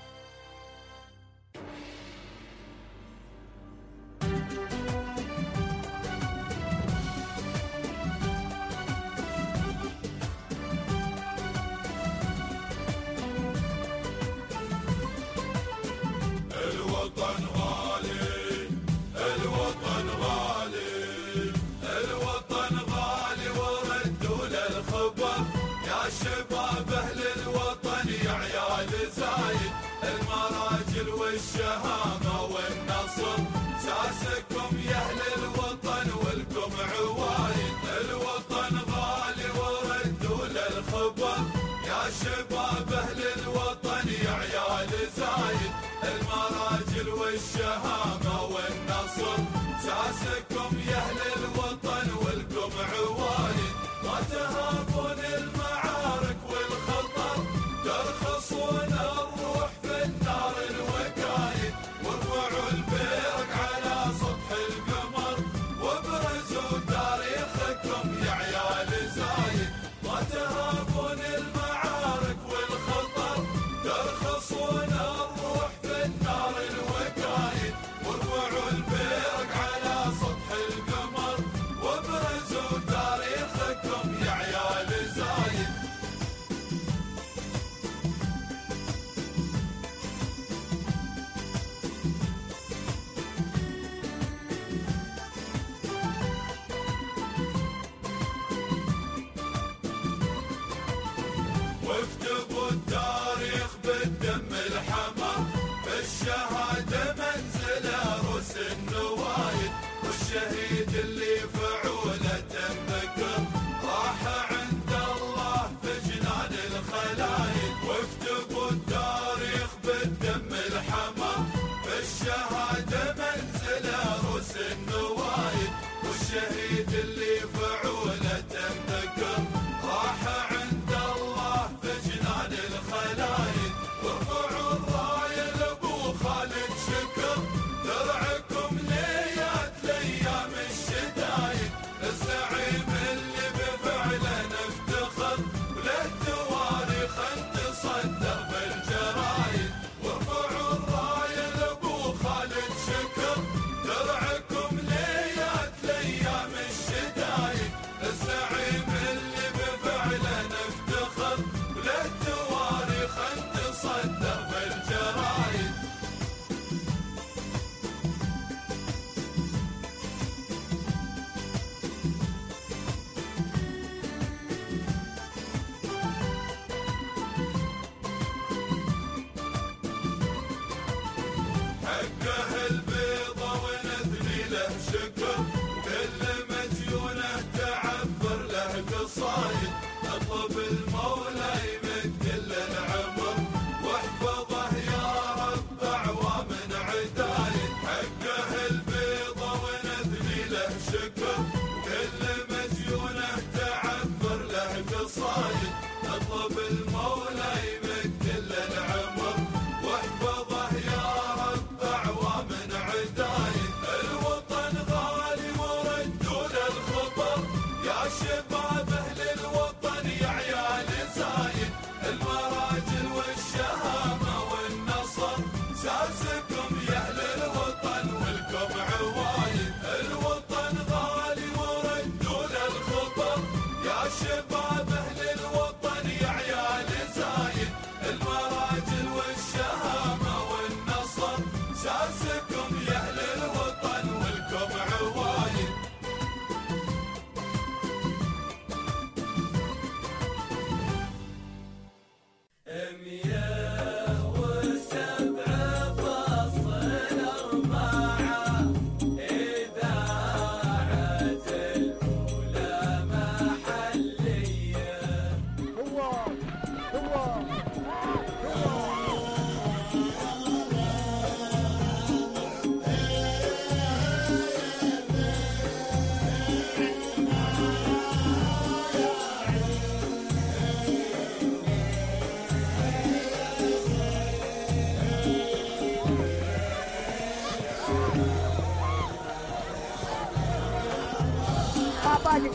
الشهامة والنصر ساسكم يا أهل الوطن والكم عوايد. الوطن غالي وردوا للخبر يا شباب أهل الوطن يا عيال زايد. المراجل والشهامة والنصر ساسكم يا أهل الوطن والكم عوايد. ما تهابون المعارك والخطر ترخصون الروح في النار الوكايد.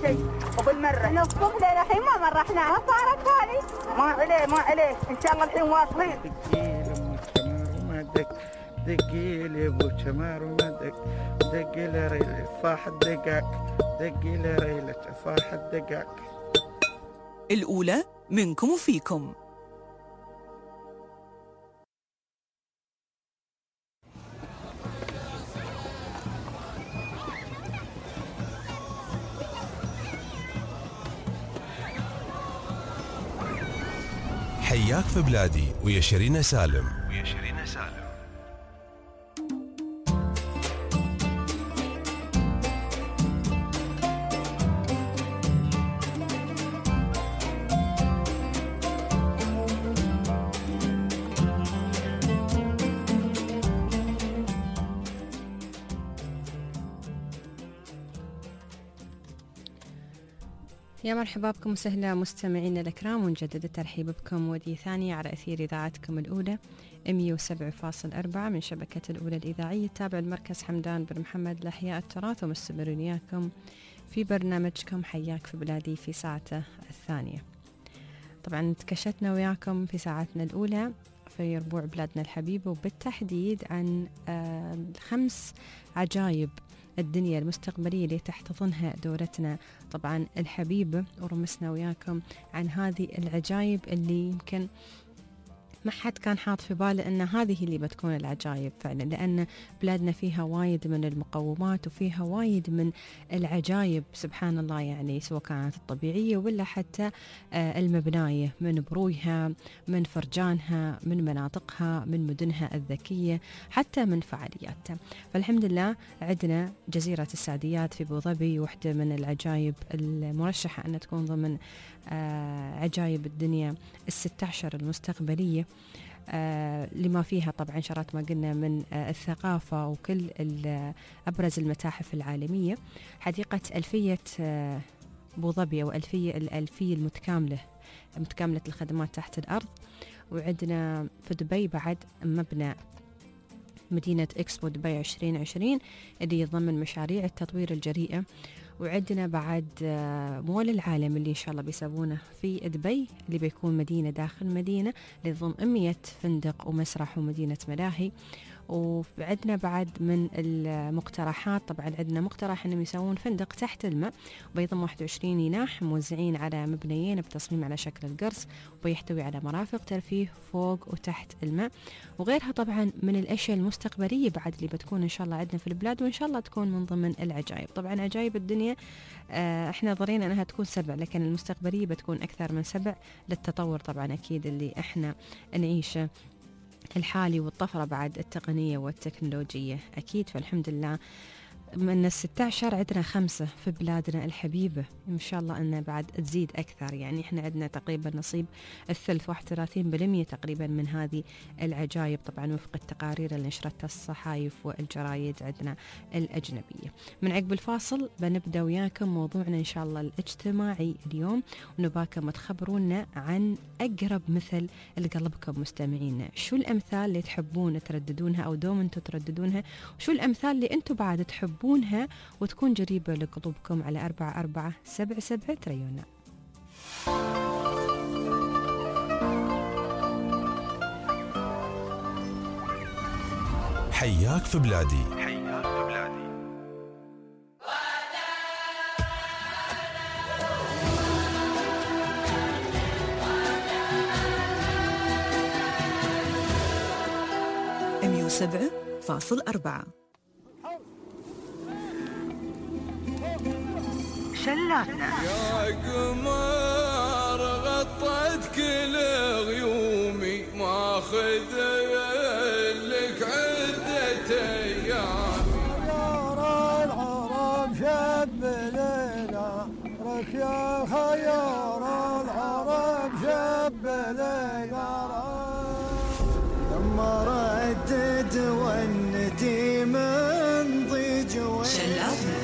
شيء وبالمره نصف لنا الحين ما مرحناها صارت هذه ما عليه ما عليه ان شاء الله الحين واصلين. دقي لي ابو شمار وما دق دقي لي ريلة صاح الدقاق دقي لي ريلة صاح الدقاق. الأولى منكم وفيكم. حياك في بلادي ويا شيرين سالم. ويا شيرين سالم. يا مرحبا بكم وسهلا مستمعينا الأكرام، ونجدد الترحيب بكم ودي ثانية على أثير إذاعتكم الأولى مئة وسبعة فاصلة أربعة من شبكة الأولى الإذاعية. تابع المركز حمدان بن محمد لأحياء التراث، ومستمرين وياكم في برنامجكم حياك في بلادي في ساعته الثانية. طبعا تكشتنا وياكم في ساعتنا الأولى في ربوع بلادنا الحبيبة، وبالتحديد عن خمس عجائب الدنيا المستقبلية اللي تحتضنها دولتنا طبعا الحبيبة، ورمسنا وياكم عن هذه العجائب اللي يمكن ما حد كان حاط في باله أن هذه اللي بتكون العجائب فعلا، لأن بلادنا فيها وايد من المقومات وفيها وايد من العجائب سبحان الله، يعني سواء كانت الطبيعية ولا حتى المبناية، من برويها، من فرجانها، من مناطقها، من مدنها الذكية، حتى من فعالياتها. فالحمد لله عندنا جزيرة السعديات في أبو ظبي، واحدة من العجائب المرشحة أن تكون ضمن عجائب الدنيا الستة عشر المستقبلية، آه لما فيها طبعا شرات ما قلنا من آه الثقافة وكل أبرز المتاحف العالمية. حديقة ألفية آه أبو ظبي، أو ألفية الألفية المتكاملة متكاملة الخدمات تحت الأرض. وعندنا في دبي بعد مبنى مدينة إكسبو دبي عشرين عشرين اللي يضمن مشاريع التطوير الجريئة. وعندنا بعد مول العالم اللي إن شاء الله بيسوونه في دبي، اللي بيكون مدينة داخل مدينة، اللي يضم مئة فندق ومسرح ومدينة ملاهي. وعندنا بعد من المقترحات طبعا عندنا مقترح انهم يسوون فندق تحت الماء، وبيضم واحد وعشرين يناح موزعين على مبنيين بتصميم على شكل القرص، وبيحتوي على مرافق ترفيه فوق وتحت الماء، وغيرها طبعا من الاشياء المستقبليه بعد اللي بتكون ان شاء الله عندنا في البلاد، وان شاء الله تكون من ضمن العجائب. طبعا عجائب الدنيا آه احنا ضرينا انها تكون سبع، لكن المستقبليه بتكون اكثر من سبع للتطور طبعا اكيد اللي احنا نعيشه الحالي، والطفرة بعد التقنية والتكنولوجية أكيد. فالحمد لله من الستة عشر عندنا خمسة في بلادنا الحبيبة، إن شاء الله أنه بعد تزيد أكثر، يعني إحنا عندنا تقريبا نصيب الثلث واحد وثلاثين بالمية تقريبا من هذه العجائب، طبعا وفق التقارير اللي نشرتها الصحائف والجرايد عندنا الأجنبية. من عقب الفاصل بنبدأ وياكم موضوعنا إن شاء الله الاجتماعي اليوم، ونباكم تخبرونا عن أقرب مثل لقلبكم مستمعينا. شو الأمثال اللي تحبون ترددونها أو دوم أنتوا ترددونها، وشو الأمثال اللي أنتوا بعد تحبون بونها وتكون جريبة لقلوبكم على أربعة أربعة سبعة سبعة تريونا. حياك في بلادي. حياك في بلادي. مئة وسبعة فاصلة أربعة. شلاتنا يا قمر غطت كل غيومي، ماخذ لك عدة ايام. خيار العرب شب ليلى رك يا خيار العرب شب ليلى، لما ردد والنتي من ضيج شلاتنا.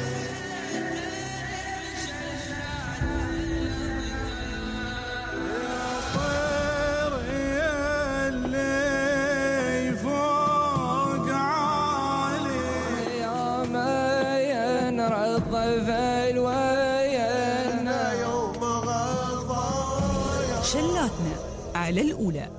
الضيف الويا على الأولى.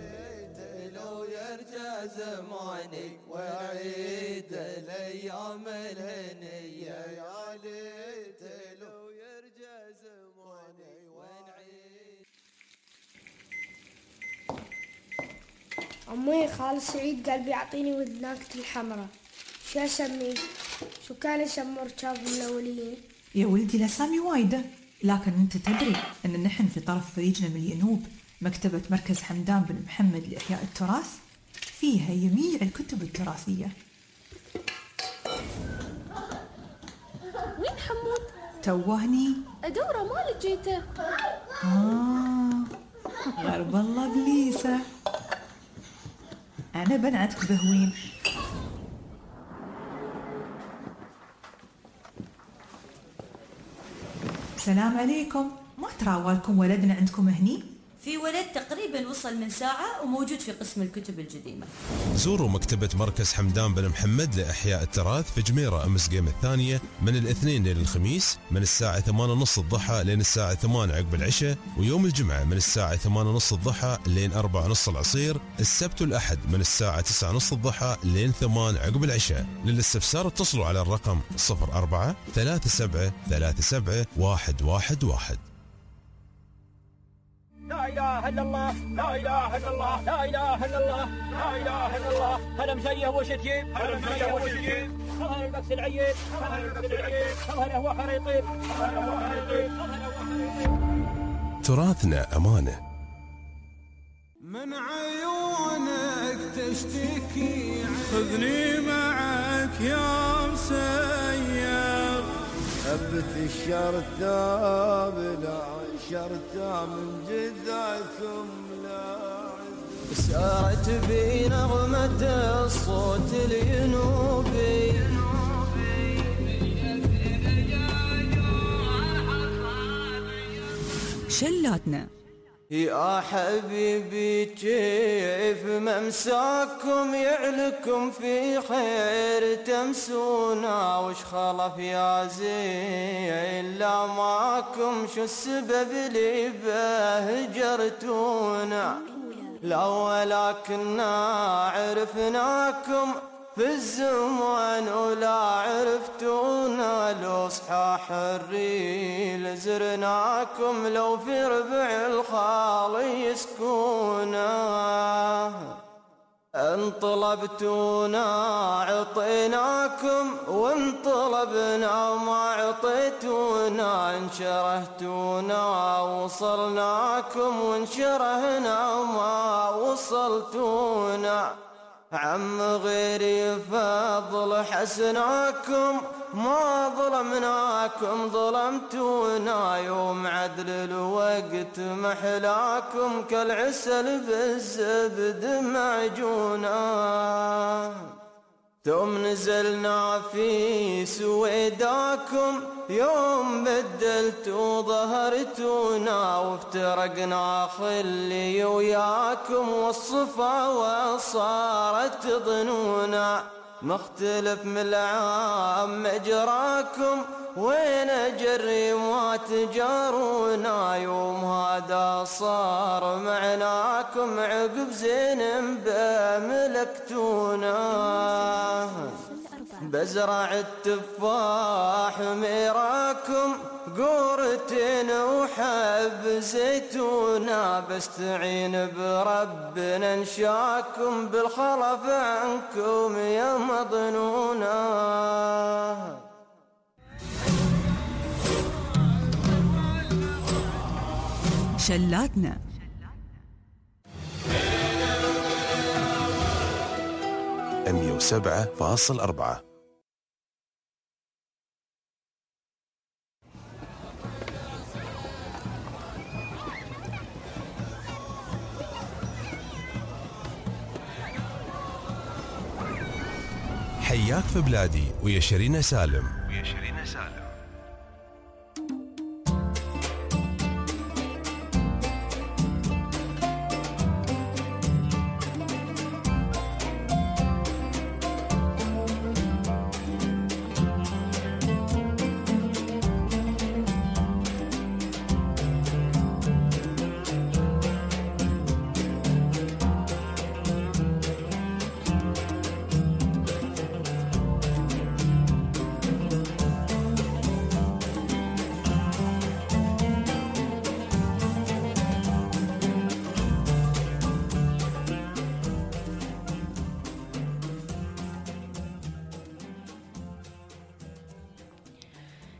زماني وعيد الايام الهنيه يا ليت لو يرجع زماني ونعيد. عمي خالد سعيد قال بيعطيني ودناكة الحمراء، شو اسميه؟ شو كان يسموه ركاب الاوليين؟ يا ولدي الاسامي وايده، لكن انت تدري ان نحن في طرف فريجنا من الجنوب مكتبه مركز حمدان بن محمد لاحياء التراث فيها جميع الكتب التراثية. وين حمود؟ توهني أدوره ما لقيته. آه غرب الله بليسة، أنا بنعتك بهوين. السلام عليكم، ما تراوالكم ولدنا عندكم هني؟ في ولد تقريبا وصل من ساعة وموجود في قسم الكتب القديمة. زوروا مكتبة مركز حمدان بن محمد لإحياء التراث في جميرة أمس قيم الثانية من الاثنين لين الخميس من الساعة ثمانية ونص الضحى لين الساعة ثمانية عقب العشاء، ويوم الجمعة من الساعة ثمانية ونص الضحى لين أربعة ونص العصير، السبت والأحد من الساعة تسعة ونص الضحى لين ثمانية عقب العشاء. للاستفسار اتصلوا على الرقم صفر أربعة ثلاثة سبعة ثلاثة سبعة واحد واحد واحد. لا إله إلا الله، لا إله إلا الله، لا إله إلا الله، لا إله إلا الله. هلا مزيه وش تجيب؟ هلا مزيه وش تجيب؟ هلا البكس العيد، هلا البكس العيد، هلا هو خريطين، هلا هو خريطين، هلا هو خريطين. تراثنا أمانة. من عيونك تشتكي، خذني معك يا مسير. هبت الشرطة بلا شرطة من جذعكم لاعب. سارت بي نغمة الصوت الينوبي. شلاتنا. يا حبيبي كيف ممساكم يعلكم في خير تمسونا، وش خلف يا زين لا ماكم شو السبب اللي بهجرتونا. لا ولكننا عرفناكم في الزمان ولا عرفتونا، لو صحاح الريل زرناكم لو في ربع الخال يسكونا. ان طلبتونا عطيناكم وان طلبنا ما عطيتونا، ان شرهتونا وصلناكم وان شرهنا ما وصلتونا. عم غيري فضل حسناكم ما ظلمناكم ظلمتونا، يوم عدل الوقت محلاكم كالعسل بالزبد معجونا. ثم نزلنا في سويداكم يوم بدلتوا ظهرتونا، وافترقنا خلي وياكم والصفا وصارت ظنونا. مختلف من العام مجراكم وين جري ما تجارونا، يوم هذا صار معناكم عقب زين بملكتونا. بزرع التفاح ميراكم قورتين وحب زيتونا، بستعين بربنا انشاكم بالخلف عنكم يا مظنونا. شلاتنا. مئة وسبعة فاصل أربعة. حياك في بلادي ويا شيرين سالم. ويا شيرين سالم.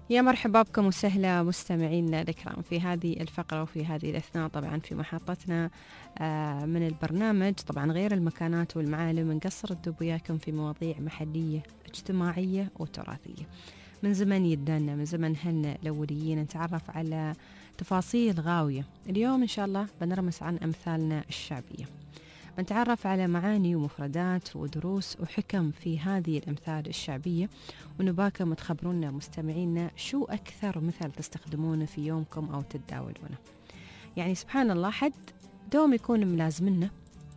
يا مرحبا بكم وسهلا مستمعينا الكرام في هذه الفقرة وفي هذه الأثناء طبعا في محطتنا من البرنامج. طبعا غير المكانات والمعالم نقصر الدب وياكم في مواضيع محلية اجتماعية وتراثية. من زمن يدانا من زمن هلنا الأوليين نتعرف على تفاصيل غاوية. اليوم إن شاء الله بنرمس عن أمثالنا الشعبية، بنتعرف على معاني ومفردات ودروس وحكم في هذه الأمثال الشعبية، ونباكم تخبرونا مستمعينا شو أكثر مثل تستخدمونه في يومكم أو تتداولونه. يعني سبحان الله حد دوم يكون ملازمنا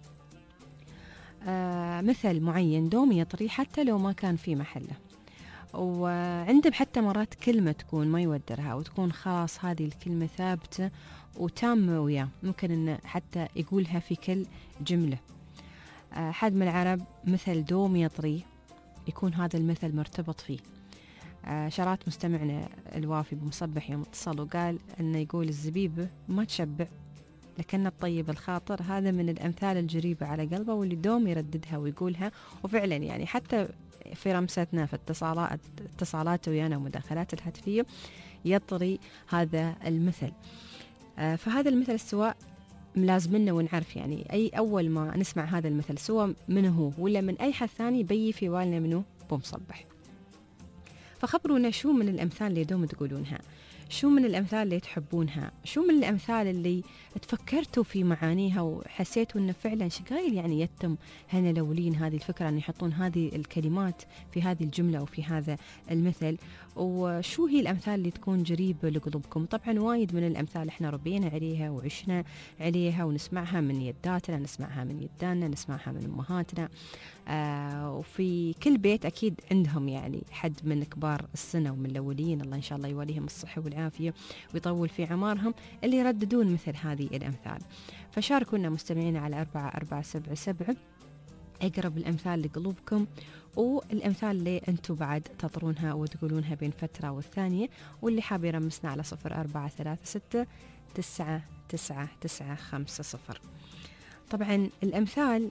آه مثل معين دوم يطري حتى لو ما كان في محله، وعندهم حتى مرات كلمة تكون ما يودرها وتكون خلاص هذه الكلمة ثابتة وتامة وياه، ممكن إن حتى يقولها في كل جملة. حد من العرب مثل دوم يطري يكون هذا المثل مرتبط فيه. شرات مستمعنا الوافي بمصبح يوم اتصل وقال أنه يقول الزبيبة ما تشبع لكن الطيب الخاطر. هذا من الأمثال الجريبة على قلبه واللي دوم يرددها ويقولها، وفعلا يعني حتى في رمستنا في اتصالات اتصالات ويانا ومداخلات الهاتفية يطري هذا المثل. آه فهذا المثل سواء ملازمنا ونعرف يعني أي أول ما نسمع هذا المثل سواء منه هو ولا من أي حد ثاني بيي في بالنا منه بمصبح. فخبرونا شو من الأمثال اللي دوم تقولونها، شو من الأمثال اللي تحبونها، شو من الأمثال اللي تفكرتوا في معانيها وحسيتوا أنه فعلا شقايل يعني يتم هنا الأولين هذه الفكرة أن يحطون هذه الكلمات في هذه الجملة أو في هذا المثل، وشو هي الأمثال اللي تكون جريبة لقلوبكم. طبعا وايد من الأمثال احنا ربينا عليها وعشنا عليها ونسمعها من يداتنا، نسمعها من يدانا، نسمعها من أمهاتنا. آه وفي كل بيت أكيد عندهم يعني حد من كبار السنة ومن الأولين الله إن شاء الله يوليهم الصحة والعافية ويطول في عمارهم اللي يرددون مثل هذه الأمثال. فشاركونا مستمعين على أربعة أربعة سبعة سبعة أقرب الأمثال لقلوبكم والأمثال اللي أنتم بعد تطرونها وتقولونها بين فترة والثانية، واللي حاب يرمسنا على صفر أربعة ثلاثة ستة تسعة تسعة تسعة خمسة صفر. طبعا الأمثال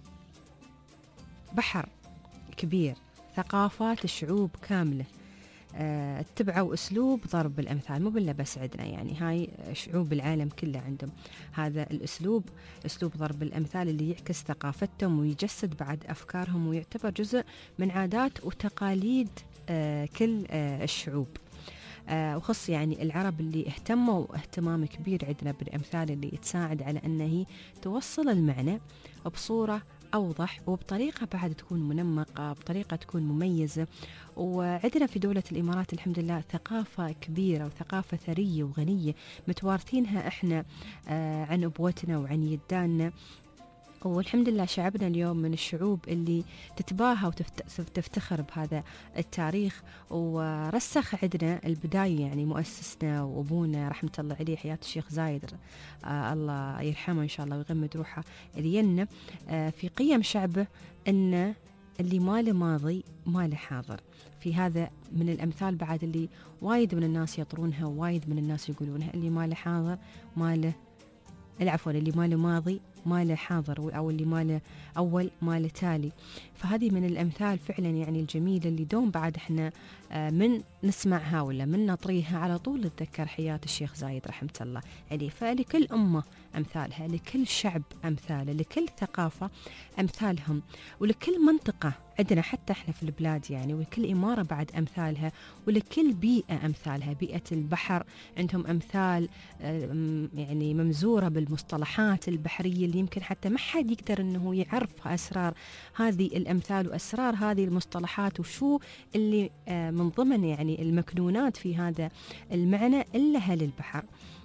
بحر كبير، ثقافات الشعوب كاملة أه اتبعوا أسلوب ضرب الأمثال، مو بالله بس عندنا يعني هاي شعوب العالم كله عندهم هذا الأسلوب، أسلوب ضرب الأمثال اللي يعكس ثقافتهم ويجسد بعد أفكارهم ويعتبر جزء من عادات وتقاليد أه كل أه الشعوب. أه وخص يعني العرب اللي اهتموا اهتمام كبير عندنا بالأمثال اللي تساعد على أنها توصل المعنى بصورة أوضح وبطريقة بعد تكون منمقة، بطريقة تكون مميزة. وعندنا في دولة الإمارات الحمد لله ثقافة كبيرة وثقافة ثرية وغنية متوارثينها إحنا آه عن أبوتنا وعن يداننا، والحمد لله شعبنا اليوم من الشعوب اللي تتباهى وتفتخر بهذا التاريخ. ورسخ عندنا البداية يعني مؤسسنا وأبونا رحمة الله عليه حياة الشيخ زايد آه الله يرحمه إن شاء الله ويغمد روحه الينا آه في قيم شعبه أن اللي ما له ماضي ما له حاضر. في هذا من الأمثال بعد اللي وايد من الناس يطرونها ووايد من الناس يقولونها، اللي ما له حاضر ما له العفو اللي ما له ماضي ما له حاضر، أو اللي ما له أول ما له تالي. فهذه من الأمثال فعلا يعني الجميلة اللي دوم بعد احنا من نسمعها ولا من نطريها على طول نتذكر حياة الشيخ زايد رحمة الله عليه. فلكل أمة أمثالها، لكل شعب أمثاله، لكل ثقافة أمثالهم، ولكل منطقة عندنا حتى احنا في البلاد يعني، ولكل إمارة بعد أمثالها، ولكل بيئة أمثالها. بيئة البحر عندهم أمثال يعني ممزورة بالمصطلحات البحرية اللي يمكن حتى ما حد يقدر أنه يعرف أسرار هذه الأمثال وأسرار هذه المصطلحات وشو اللي من ضمن يعني المكنونات في هذا المعنى إلا أهل البحر.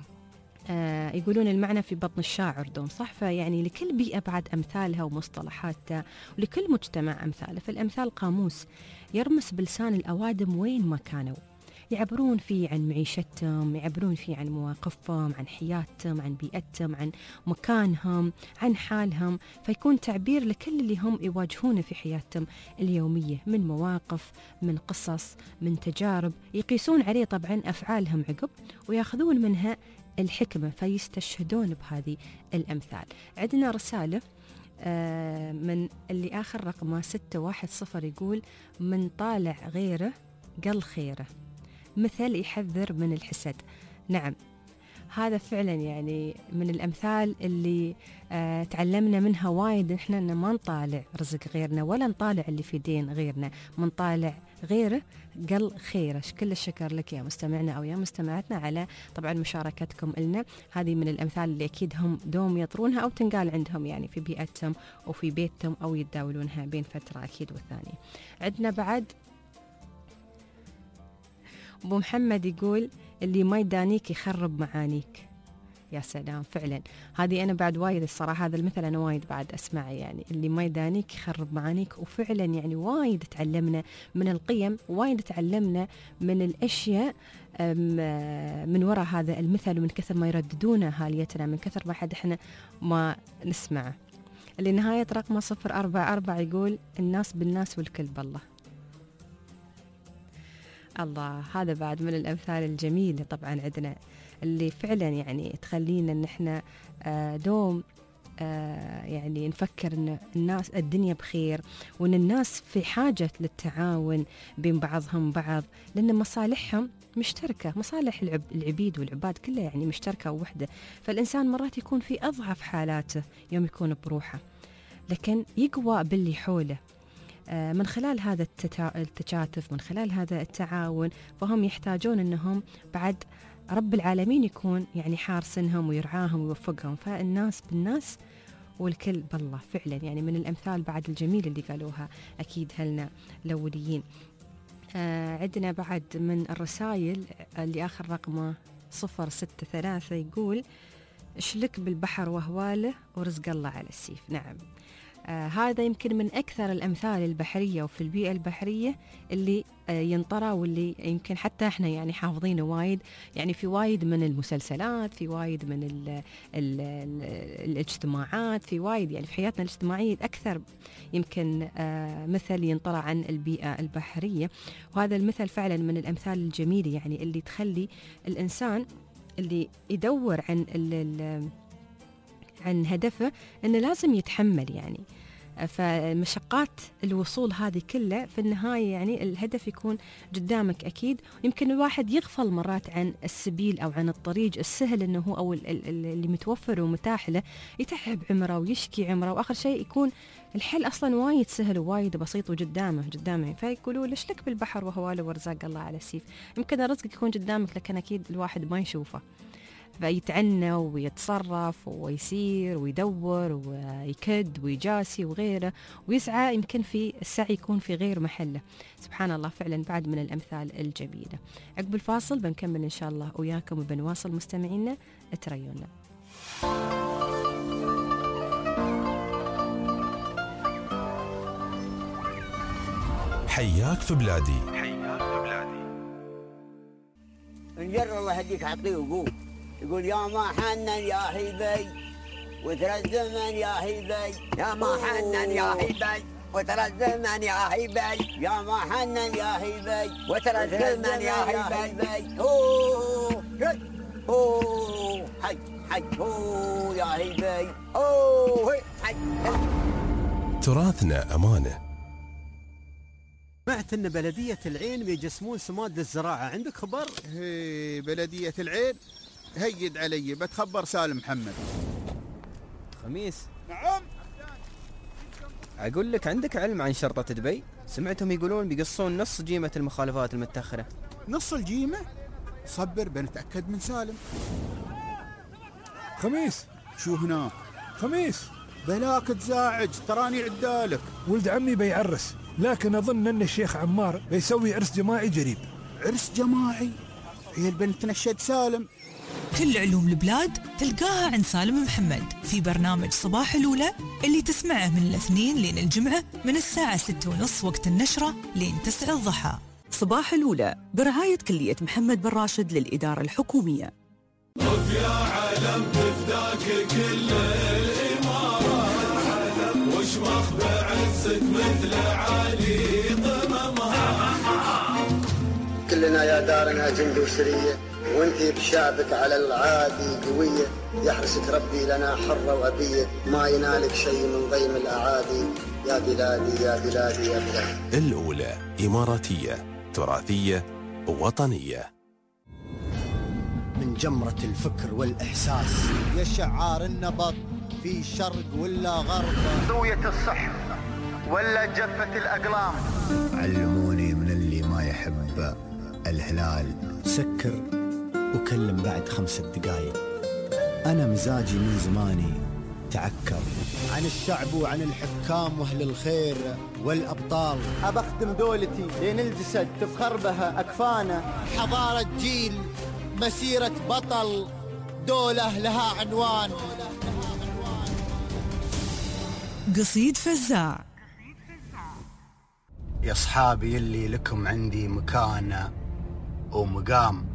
آه يقولون المعنى في بطن الشاعر دوم صح. فيعني لكل بيئة بعد أمثالها ومصطلحاتها، ولكل مجتمع أمثاله. فالأمثال قاموس يرمس بلسان الأوادم وين ما كانوا، يعبرون فيه عن معيشتهم، يعبرون فيه عن مواقفهم، عن حياتهم، عن بيئتهم، عن مكانهم، عن حالهم. فيكون تعبير لكل اللي هم يواجهونه في حياتهم اليومية من مواقف، من قصص، من تجارب، يقيسون عليه طبعا أفعالهم عقب ويأخذون منها الحكمة فيستشهدون بهذه الأمثال. عندنا رسالة من اللي آخر رقمه ستة واحد صفر يقول: من طالع غيره قل خيره، مثل يحذر من الحسد. نعم، هذا فعلا يعني من الأمثال اللي آه تعلمنا منها وايد إحنا إن ما نطالع رزق غيرنا ولا نطالع اللي في دين غيرنا، من طالع غيره قل خيره. كل الشكر لك يا مستمعنا أو يا مستمعتنا على طبعا مشاركتكم لنا. هذه من الأمثال اللي أكيد هم دوم يطرونها أو تنقال عندهم يعني في بيئتهم أو في بيتهم أو يتداولونها بين فترة أكيد والثانية. عندنا بعد أبو محمد يقول اللي ما يدانيك يخرب معانيك. يا سلام، فعلا هذه أنا بعد وايد الصراحة هذا المثل أنا وايد بعد أسمعه، يعني اللي ما يدانيك يخرب معانيك. وفعلا يعني وايد تعلمنا من القيم، وايد تعلمنا من الأشياء من وراء هذا المثل، ومن كثر ما يرددونه أهاليتنا، من كثر ما حد إحنا ما نسمعه. اللي نهاية رقمه صفر أربعة أربعة يقول الناس بالناس والكل بالله. الله، هذا بعد من الأمثال الجميلة طبعا عندنا اللي فعلا يعني تخلينا ان احنا دوم يعني نفكر ان الناس الدنيا بخير، وان الناس في حاجة للتعاون بين بعضهم بعض، لان مصالحهم مشتركة، مصالح العبيد والعباد كلها يعني مشتركة ووحدة. فالإنسان مرات يكون في أضعف حالاته يوم يكون بروحه، لكن يقوى باللي حوله من خلال هذا التكاتف، من خلال هذا التعاون. فهم يحتاجون أنهم بعد رب العالمين يكون يعني حارسنهم ويرعاهم ويوفقهم. فالناس بالناس والكل بالله، فعلا يعني من الأمثال بعد الجميلة اللي قالوها أكيد هلنا الأوليين. آه عندنا بعد من الرسائل اللي آخر رقمه صفر ستة ثلاثة يقول اشلك بالبحر وهواله ورزق الله على السيف. نعم، آه هذا يمكن من أكثر الأمثال البحرية وفي البيئة البحرية اللي آه ينطرى، واللي يمكن حتى احنا يعني حافظينه وايد، يعني في وايد من المسلسلات، في وايد من ال ال ال الاجتماعات، في وايد يعني في حياتنا الاجتماعية أكثر يمكن آه مثل ينطرى عن البيئة البحرية. وهذا المثل فعلا من الأمثال الجميلة يعني اللي تخلي الإنسان اللي يدور عن ال عن هدفه أنه لازم يتحمل يعني. فمشقات الوصول هذه كلها في النهاية يعني الهدف يكون قدامك أكيد. يمكن الواحد يغفل مرات عن السبيل أو عن الطريق السهل أنه هو أو اللي متوفر ومتاح له، يتعب عمره ويشكي عمره، وآخر شيء يكون الحل أصلا وايد سهل ووايد بسيط وقدامه قدامه. فيقولوا ليش لك بالبحر وهواله ورزاق الله على السيف. يمكن الرزق يكون قدامك لكن أكيد الواحد ما يشوفه، فيتعنى ويتصرف ويسير ويدور ويكد ويجاسي وغيره ويسعى، يمكن في السعي يكون في غير محله. سبحان الله، فعلا بعد من الأمثال الجميلة. عقب الفاصل بنكمل إن شاء الله وياكم وبنواصل مستمعينا، اتريونا. حياك في بلادي. حياك في بلادي. انجر الله يهديك عطيه وقول يقول يا ما حنن يا هيبي وترى الزمن يا هيبي، يا ما حنن يا هيبي وترى الزمن يا هيبي، يا ما حنن يا هيبي وترى الزمن يا هيبي. اوه اوه حي حي اوه يا هيبي اوه حي. تراثنا أمانة. سمعت ان بلدية العين بيجسمون سماد للزراعة، عندك خبر؟ هي بلدية العين هيد علي، بتخبر سالم محمد. خميس. نعم. اقول لك، عندك علم عن شرطة دبي؟ سمعتهم يقولون بيقصون نص جيمة المخالفات المتأخرة. نص الجيمة؟ صبر بنتأكد من سالم. خميس. شو هنا؟ خميس. بلاك تزاعج، تراني عدالك. ولد عمي بيعرس، لكن أظن أن الشيخ عمار بيسوي عرس جماعي قريب. عرس جماعي؟ هي البنت تنشد سالم. كل علوم البلاد تلقاها عند سالم محمد في برنامج صباح الأولى اللي تسمعه من الاثنين لين الجمعة من الساعة ستة ونص وقت النشرة لين تسعة الضحى. صباح الأولى برعاية كلية محمد بن راشد للإدارة الحكومية. طف يا علم تفداك كل الإمارات، وشمخ بعزك مثل علي ضممها. كلنا يا دارنا جند وسرية، وانتي بشعبك على العادي قوية. يحرسك ربي لنا حرة وأبية، ما ينالك شيء من ضيم الأعادي. يا بلادي يا بلادي يا بلادي. الأولى إماراتية تراثية وطنية. من جمرة الفكر والإحساس يا شعار النبض في شرق ولا غرب، ضوية الصح ولا جفة الأقلام. علموني من اللي ما يحب الهلال سكر وكلم بعد خمسة دقايق. أنا مزاجي من زماني تعكر عن الشعب وعن الحكام واهل الخير والابطال. أبخدم دولتي لين الجسد تفخر بها أكفانا. حضارة جيل، مسيرة بطل، دولة لها عنوان. قصيد فزاع. يا أصحابي اللي لكم عندي مكانة ومقام،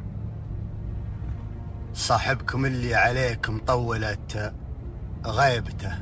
صاحبكم اللي عليكم طولت غيبته،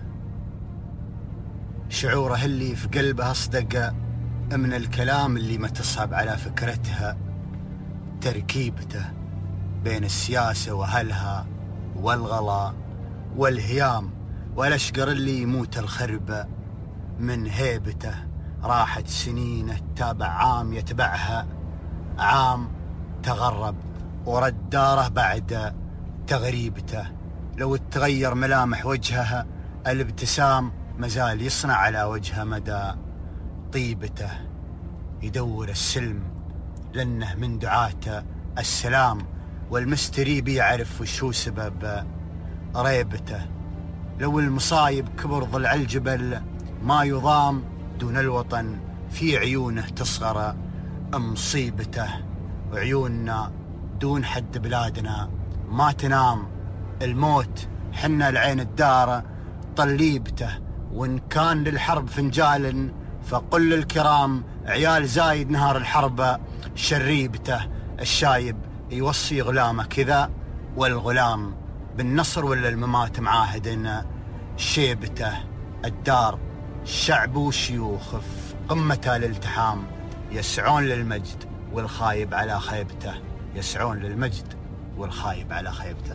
شعوره اللي في قلبه أصدق من الكلام اللي ما تصعب على فكرتها تركيبته، بين السياسة وأهلها والغلا والهيام والأشقر اللي يموت الخرب من هيبته. راحت سنينه تابع عام يتبعها عام، تغرب ورد داره بعد تغريبته. لو تغير ملامح وجهها الابتسام مازال يصنع على وجهه مدى طيبته. يدور السلم لأنه من دعاته السلام، والمستري بيعرف وشو سبب ريبته. لو المصايب كبر ضلع الجبل ما يضام، دون الوطن في عيونه تصغر مصيبته. وعيوننا دون حد بلادنا ما تنام، الموت حنا العين الدار طليبته. وإن كان للحرب فنجال فقل للكرام عيال زايد نهار الحرب شريبته. الشايب يوصي غلامه كذا، والغلام بالنصر ولا الممات معاهد شيبته. الدار شعب وشيوخ في قمة الالتحام، يسعون للمجد والخايب على خيبته. يسعون للمجد والخايب على خيبته.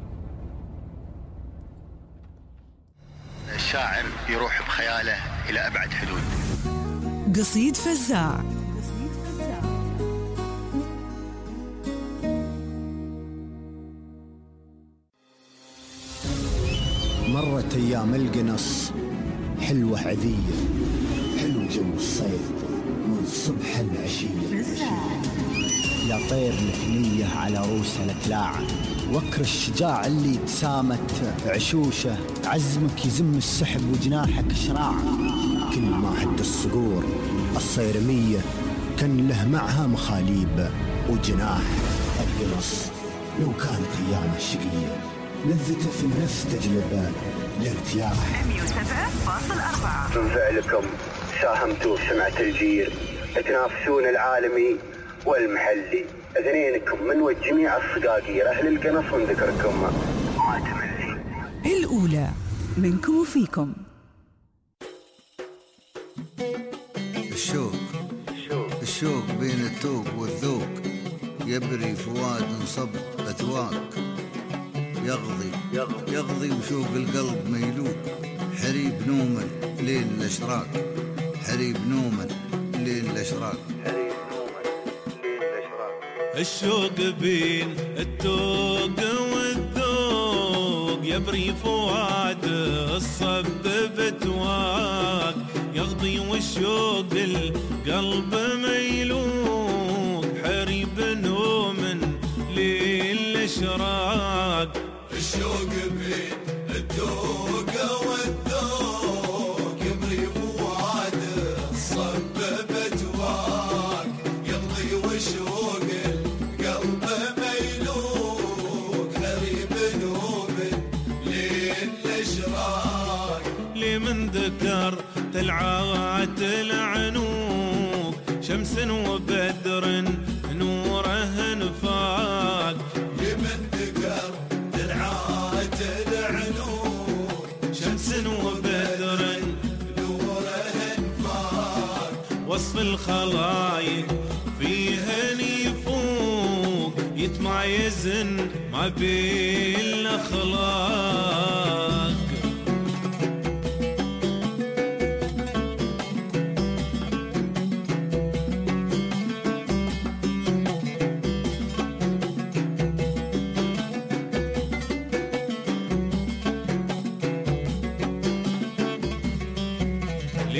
الشاعر يروح بخياله إلى أبعد حدود. قصيد فزاع. مرت أيام القنص حلوة عذية، حلو جو الصيد من صبح العشية. يا طير مثنية على روس الأكلاعة، وكر الشجاع اللي تسامت عشوشه. عزمك يزم السحب وجناحك شراعة، كل ما هد الصقور الصيرمية كان له معها مخاليب وجناح. القنص لو كانت أيامه شقية لذته في النفس تجلب الارتياح. مية وسبعة فاصلة أربعة. من فعلكم ساهمتوا في سمعة الجير، تنافسون العالمي والمحلي. اثنينكم من وجميع الصقاقير أهل القنص ونذكركم ما تملي. الأولى منكم وفيكم. الشوق الشوق بين التوق والذوق، يبري فؤاد صب أثواق. يغضي يغضي وشوق القلب ميلوق، حريب نوما ليل الأشراق. حريب نوما ليل الأشراق. الشوق بين التوق والذوق، يبري فؤاد الصب بتواق. يغضي والشوق القلب ميلوق، حريب نوم ليل الاشراق. الشوق بين التوق والذوق، يبري فؤاد الصب بتواق. يغضي والشوق القلب ميلوق، حريب نوم ليل الاشراق. لمن ذكر طلعات العنوق، شمس وبدر نوره نفاق. لمن ذكر طلعات العنوق، شمس وبدر نوره نفاق. وصف الخلايق فيهن يفوق، يتمايزن ما بين الأخلاق.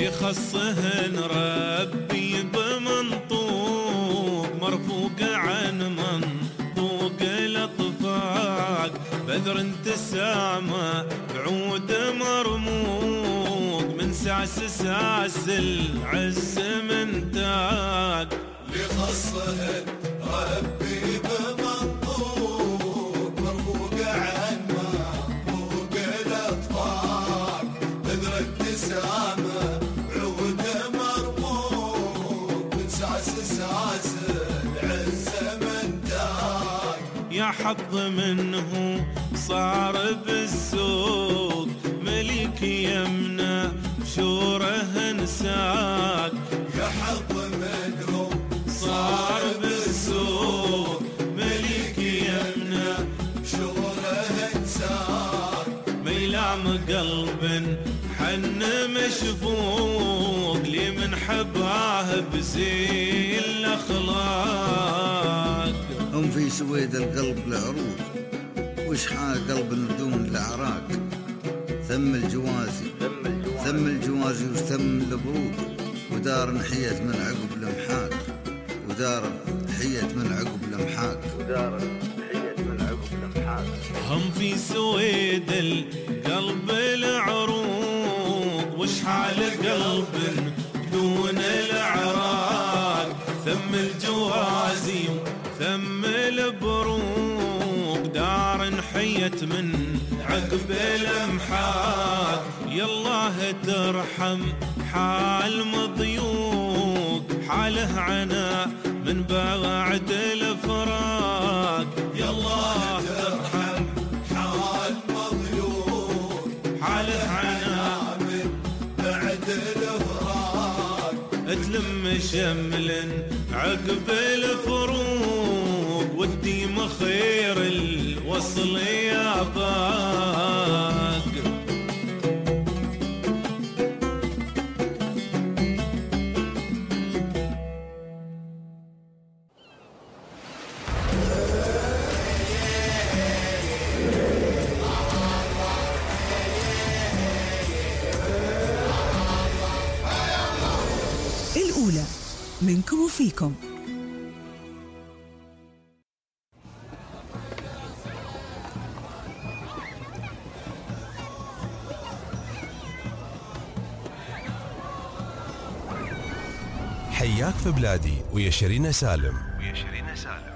يخصهن ربي بمنطوق مرفوق عن منطوق الأطفاق بدر تسامى بعود مرموق من سعس ساس العز من تاق يخصهن ربي بمنطوق مرفوق عن منطوق الأطفاق بدر التسامى بعود مرموق من ساس ساس العز من تاق يا حظ منه صار بالسوق ملك يمنى بشوره نساق يا حظ منه صار بالسوق ملك يمنى بشوره نساق ميلام قلب حن مشفوق لي من حباه بزي الأخلاق هم في سويد القلب العروق وش حال قلب بدون الأعراق ثم الجوازي ثم الجوازي وثم البروق ودار نحيت من عقب المحاق ودار حيت من عقب المحاق ودار حيت من عقب المحاق هم في سويد القلب العروق وش حال قلب دون الأعراق ثم الجوازي ثم البروق دار حيت من عقب الامحاق يالله ترحم حال مضيوق حاله عنا من بعد الفراق يالله ترحم حال مضيوق حاله عنا من بعد الفراق تلم شمل عقب الفروق والديم خير الوصل يا باق الأولى منكم وفيكم. حياك في بلادي ويا شيرين سالم ويا شيرين سالم.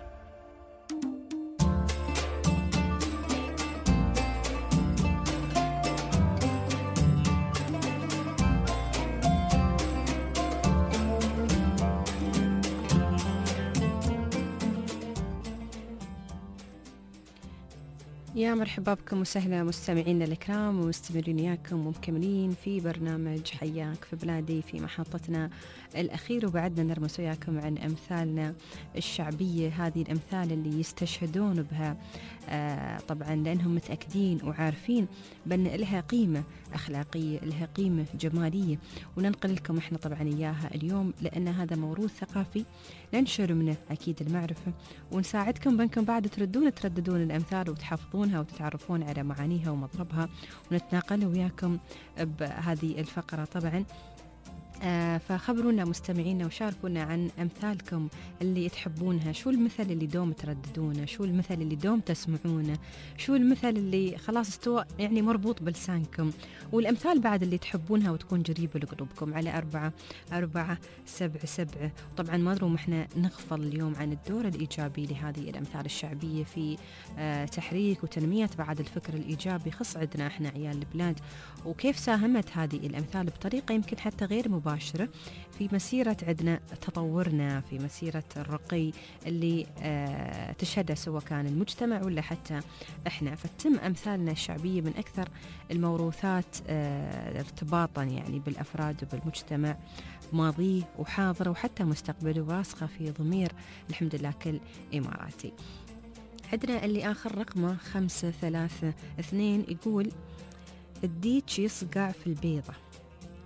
يا مرحبا بكم وسهلا مستمعينا الكرام ومستمرين وياكم ومكملين في برنامج حياك في بلادي في محطتنا الأخير وبعدنا نرمس وياكم عن أمثالنا الشعبية هذه الأمثال اللي يستشهدون بها آه طبعا لأنهم متأكدين وعارفين بأن لها قيمة أخلاقية لها قيمة جمالية وننقل لكم إحنا طبعا إياها اليوم لأن هذا موروث ثقافي ننشر منه أكيد المعرفة ونساعدكم بأنكم بعد تردون ترددون الأمثال وتحفظونها وتتعرفون على معانيها ومضربها ونتناقل وياكم بهذه الفقرة طبعا. آه فخبرونا مستمعينا وشاركونا عن أمثالكم اللي تحبونها، شو المثل اللي دوم ترددونه، شو المثل اللي دوم تسمعونه، شو المثل اللي خلاص استوى يعني مربوط بلسانكم، والأمثال بعد اللي تحبونها وتكون قريبة لقلوبكم على أربعة أربعة سبعة سبعة. طبعا ما نروم احنا نغفل اليوم عن الدور الإيجابي لهذه الأمثال الشعبية في آه تحريك وتنمية بعد الفكر الإيجابي خص عندنا احنا عيال البلاد، وكيف ساهمت هذه الأمثال بطريقة يمكن حتى غير مباشرة في مسيرة عندنا تطورنا، في مسيرة الرقي اللي آه تشهده سواء كان المجتمع ولا حتى احنا. فتم أمثالنا الشعبية من أكثر الموروثات آه ارتباطا يعني بالأفراد وبالمجتمع ماضيه وحاضره وحتى مستقبله وراسخة في ضمير الحمد لله كل إماراتي. عندنا اللي آخر رقمه خمسة ثلاثة اثنين يقول الديك يصقع في البيضة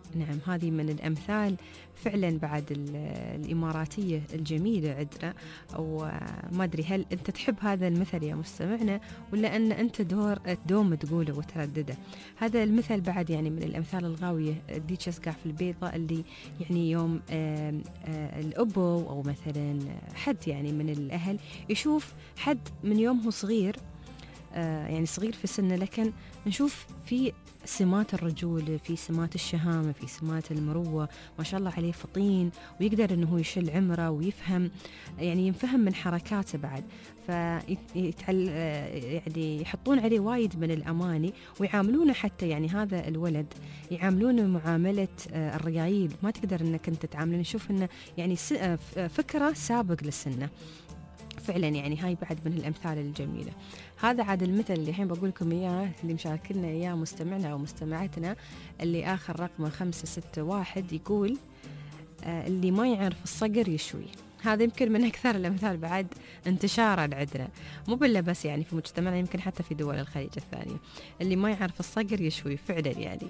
نعم هذه من الأمثال فعلا بعد الإماراتية الجميلة عندنا. أو ما أدري هل أنت تحب هذا المثل يا مستمعنا ولا أن أنت دور دوم تقوله وتردده. هذا المثل بعد يعني من الأمثال الغاوية ديك أسقع في البيضة، اللي يعني يوم آآ آآ الأبو أو مثلا حد يعني من الأهل يشوف حد من يوم هو صغير، يعني صغير في سنه، لكن نشوف في سمات الرجولة، في سمات الشهامة، في سمات المروة، ما شاء الله عليه فطين ويقدر أنه يشل عمره ويفهم، يعني ينفهم من حركاته بعد، فيتعل يعني يحطون عليه وايد من الأماني ويعاملونه حتى يعني هذا الولد يعاملونه معاملة الرجايل، ما تقدر أنك أنت تعاملونه، نشوف أنه يعني فكرة سابق للسنة فعلا. يعني هاي بعد من الأمثال الجميلة. هذا عاد المثل اللي الحين بقول لكم إياه اللي مشاركلنا إياه مستمعنا أو مستمعتنا اللي آخر رقمه خمسة ستة واحد، يقول آه اللي ما يعرف الصقر يشوي. هذا يمكن من أكثر الأمثال بعد انتشارا عندنا، مو بلا بس يعني في مجتمعنا، يمكن حتى في دول الخليج الثانية. اللي ما يعرف الصقر يشوي فعلا يعني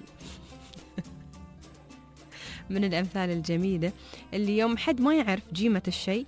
من الأمثال الجميلة اللي يوم حد ما يعرف جيمة الشيء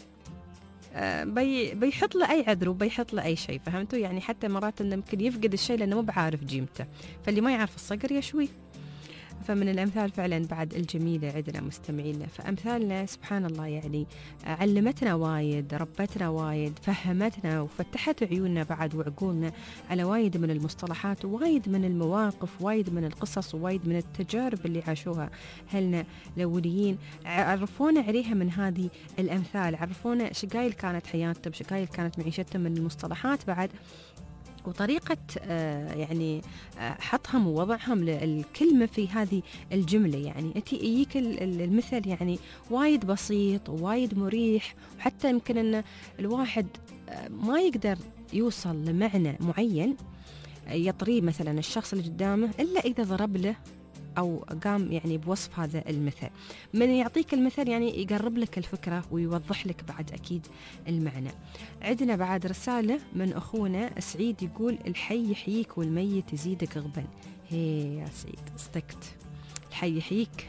بي بيحط له أي عذر وبيحط له أي شيء، فهمتوا؟ يعني حتى مرات إنه ممكن يفقد الشيء لأنه مو بعارف جيمته، فاللي ما يعرف الصقر يشوي. فمن الأمثال فعلا بعد الجميلة عندنا مستمعينا. فأمثالنا سبحان الله يعني علمتنا وايد، ربتنا وايد، فهمتنا وفتحت عيوننا بعد وعقولنا على وايد من المصطلحات ووايد من المواقف، وايد من القصص ووايد من التجارب اللي عاشوها أهلنا الأوليين، عرفونا عليها من هذه الأمثال، عرفونا شقايل كانت حياتهم، شقايل كانت معيشتهم، من المصطلحات بعد وطريقة آه يعني آه حطهم ووضعهم للكلمة في هذه الجملة. يعني أنت يجيك المثل يعني وايد بسيط ووايد مريح، وحتى يمكن أن الواحد آه ما يقدر يوصل لمعنى معين يطريه مثلا الشخص اللي قدامه إلا إذا ضرب له أو قام يعني بوصف هذا المثل. من يعطيك المثل يعني يقرب لك الفكرة ويوضح لك بعد أكيد المعنى. عندنا بعد رسالة من أخونا سعيد يقول الحي يحييك والميت يزيدك غبا. هي يا سعيد صدقت، الحي يحييك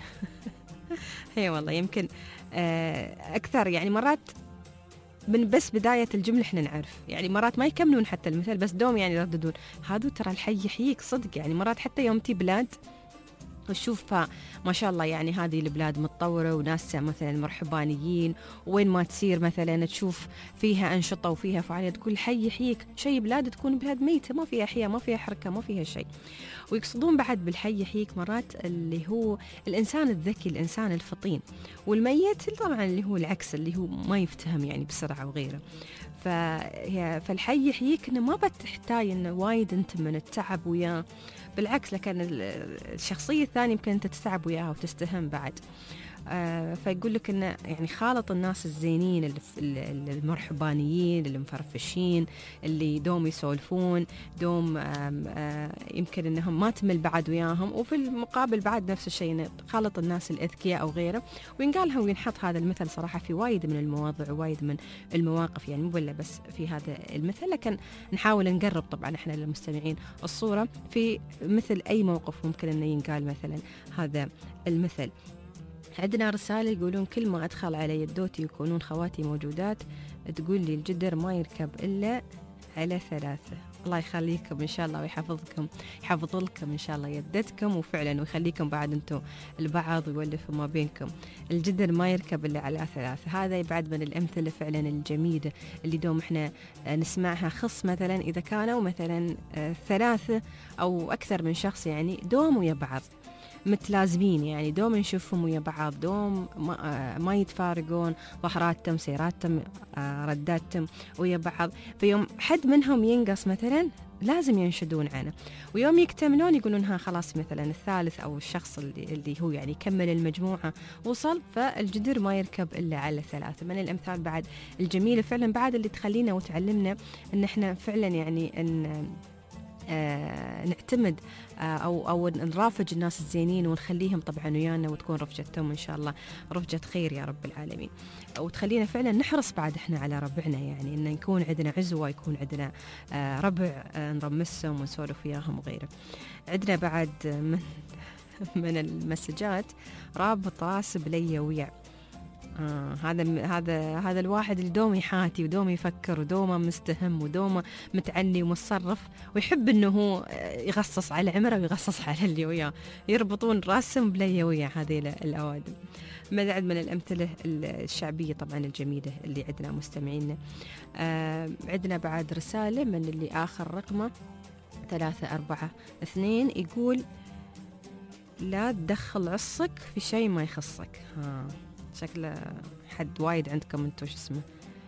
هي والله يمكن أكثر يعني مرات من بس بداية الجملة احنا نعرف، يعني مرات ما يكملون حتى المثل بس دوم يعني يرددون هذا ترى الحي يحييك صدق. يعني مرات حتى يوم تي بلاد وشوفها ما شاء الله يعني هذه البلاد متطورة وناسها مثلا مرحبانيين، وين ما تسير مثلا تشوف فيها أنشطة وفيها فعاليات تقول حي يحييك، شيء بلاد تكون بلاد ميتة ما فيها أحياء ما فيها حركة ما فيها شيء. ويقصدون بعد بالحي يحييك مرات اللي هو الإنسان الذكي، الإنسان الفطين، والميت طبعا اللي هو العكس اللي هو ما يفتهم يعني بسرعة وغيره. فالحي يحييك إنه ما بتحتاج إنه وايد أنت من التعب وياه، بالعكس لكن الشخصية الثانية يمكن أنت تستعب وياها وتستهم بعد. آه فيقول لك إنه يعني خالط الناس الزينين المرحبانيين المفرفشين اللي دوم يسولفون دوم آه آه يمكن إنهم ما تمل بعد وياهم، وفي المقابل بعد نفس الشيء خالط الناس الأذكياء أو غيره. وينقالها وينحط هذا المثل صراحة في وايد من المواضع ووايد من المواقف، يعني مو ولا بس في هذا المثل، لكن نحاول نقرب طبعا إحنا للمستمعين الصورة في مثل أي موقف ممكن إنه ينقال مثلا هذا المثل. عندنا رسالة يقولون كل ما أدخل علي الدوتي يكونون خواتي موجودات، تقول لي الجدر ما يركب إلا على ثلاثة. الله يخليكم إن شاء الله ويحفظكم يحفظ لكم إن شاء الله يدتكم، وفعلا ويخليكم بعد أنتم البعض ويولف ما بينكم. الجدر ما يركب إلا على ثلاثة، هذا بعد من الأمثلة فعلا الجميلة اللي دوم إحنا نسمعها، خص مثلا إذا كانوا مثلا ثلاثة أو أكثر من شخص يعني دوم ويا بعض متلازمين، يعني دوم نشوفهم ويا بعض، دوم ما, ما يتفارقون، ظهراتهم سيراتهم رداتهم ويا بعض. فيوم حد منهم ينقص مثلا لازم ينشدون عنه، ويوم يكتملون يقولون ها خلاص مثلا الثالث أو الشخص اللي, اللي هو يعني كمل المجموعة وصل، فالجدر ما يركب إلا على ثلاثة. من الأمثال بعد الجميلة فعلا بعد اللي تخلينا وتعلمنا إن إحنا فعلا يعني أن آه نعتمد آه أو أو نرافج الناس الزينين ونخليهم طبعا ويانا، وتكون رفجتهم إن شاء الله رفجة خير يا رب العالمين، وتخلينا فعلا نحرص بعد إحنا على ربعنا، يعني إن يكون عندنا عزوة، يكون عندنا آه ربع آه نرمسهم ونسولف وياهم وغيره. عندنا بعد من من المسجات رابط راسه بلي ويع. آه هذا هذا هذا الواحد اللي دوم يحاتي ودوم يفكر ودوما مستهم ودوما متعني ومتصرف ويحب انه هو يغصص على عمره ويغصص على اللي وياه، يربطون راسهم بلي ويع هذه الأوادم. مزعد من الأمثلة الشعبية طبعا الجميلة اللي عندنا مستمعينا. آه عندنا بعد رسالة من اللي آخر رقمه ثلاثة أربعة اثنين، يقول لا تدخل عصك في شيء ما يخصك. ها شكله حد وايد عندكم انتو شو اسمه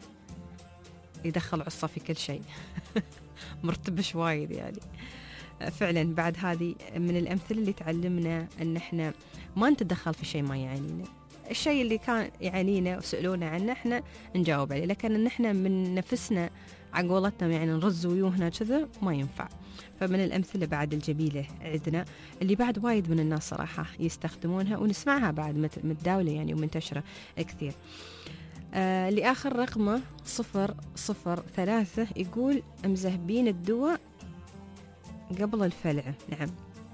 يدخل عصه في كل شيء. مرتبش وايد يعني. فعلا بعد هذه من الأمثلة اللي تعلمنا أن احنا ما نتدخل في شيء ما يعنينا. الشيء اللي كان يعنينا وسألونا عنه احنا نجاوب عليه، لكن ان احنا من نفسنا عقولتنا يعني نرز ويوهنا كذا ما ينفع. فمن الأمثلة بعد الجميلة عندنا اللي بعد وايد من الناس صراحة يستخدمونها ونسمعها بعد متداولة يعني ومنتشرة كثير. آه اللي آخر رقمه صفر صفر ثلاثة، يقول مزهبين الدواء قبل الفلعة. نعم،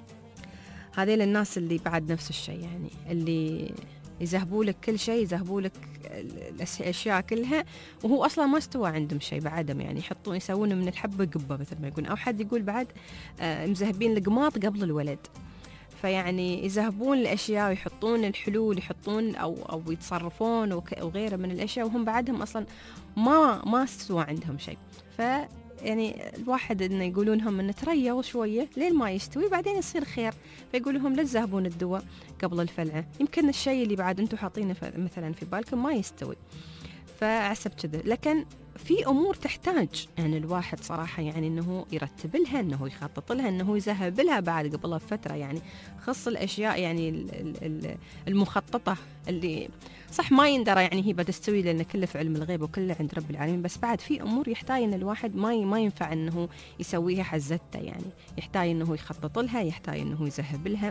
هذه للناس اللي بعد نفس الشيء، يعني اللي يذهبوا لك كل شيء، يذهبوا لك الأشياء كلها وهو أصلا ما استوى عندهم شيء بعدهم، يعني يحطون يسوون من الحبة قبة مثل ما يقول. أو حد يقول بعد آه مذهبين القماط قبل الولد، فيعني يذهبون الأشياء ويحطون الحلول، يحطون أو أو يتصرفون وغيره من الأشياء وهم بعدهم أصلا ما ما استوى عندهم شيء. ف يعني الواحد إنه يقولون لهم إنه تريوا شوية لين ما يستوي بعدين يصير خير، فيقول لهم لا تذهبون الدواء قبل الفلعة، يمكن الشيء اللي بعد أنتم حاطينه مثلا في بالكم ما يستوي. فعسب كذا، لكن في أمور تحتاج يعني الواحد صراحة يعني إنه يرتب لها، إنه يخطط لها، إنه يذهب لها بعد قبلها بفترة، يعني خص الأشياء يعني المخططة اللي صح ما يندرى يعني هي بتستوي لأن كله في علم الغيب وكله عند رب العالمين، بس بعد في أمور يحتاج إن الواحد ما ما ينفع إنه يسويها حزتها، يعني يحتاج إنه يخطط لها، يحتاج إنه يذهب لها.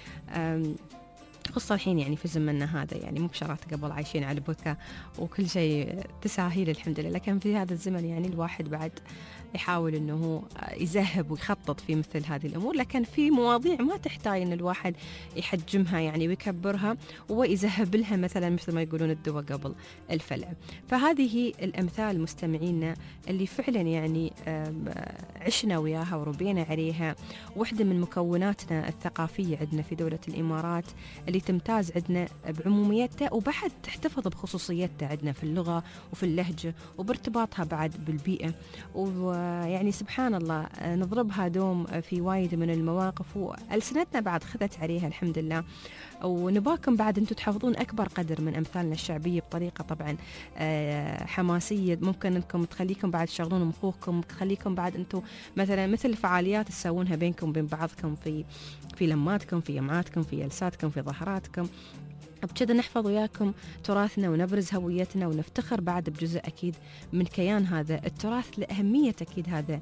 خصوصا الحين يعني في زمننا هذا، يعني مو بشرط قبل عايشين على بكا وكل شيء تساهيل الحمد لله، لكن في هذا الزمن يعني الواحد بعد يحاول انه يذهب ويخطط في مثل هذه الامور، لكن في مواضيع ما تحتاج ان الواحد يحجمها يعني ويكبرها ويذهب لها مثلا مثل ما يقولون الدواء قبل الفلع. فهذه الامثال مستمعينا اللي فعلا يعني عشنا وياها وربينا عليها، واحدة من مكوناتنا الثقافية عندنا في دولة الامارات اللي تمتاز عندنا بعموميتها وبعد تحتفظ بخصوصيتها عندنا في اللغة وفي اللهجة وبارتباطها بعد بالبيئة. ويعني سبحان الله نضربها دوم في وايد من المواقف وألسنتنا بعد خذت عليها الحمد لله. ونباكم بعد أنتم تحفظون أكبر قدر من أمثالنا الشعبية بطريقة طبعا حماسية، ممكن أنكم تخليكم بعد تشغلون مخوخكم، تخليكم بعد أنتم مثلا مثل الفعاليات تسوونها بينكم وبين بعضكم في في لماتكم، في يمعاتكم، في جلساتكم، في ظهراتكم. بكذا نحفظ وياكم تراثنا ونبرز هويتنا ونفتخر بعد بجزء أكيد من كيان هذا التراث، لأهمية أكيد هذا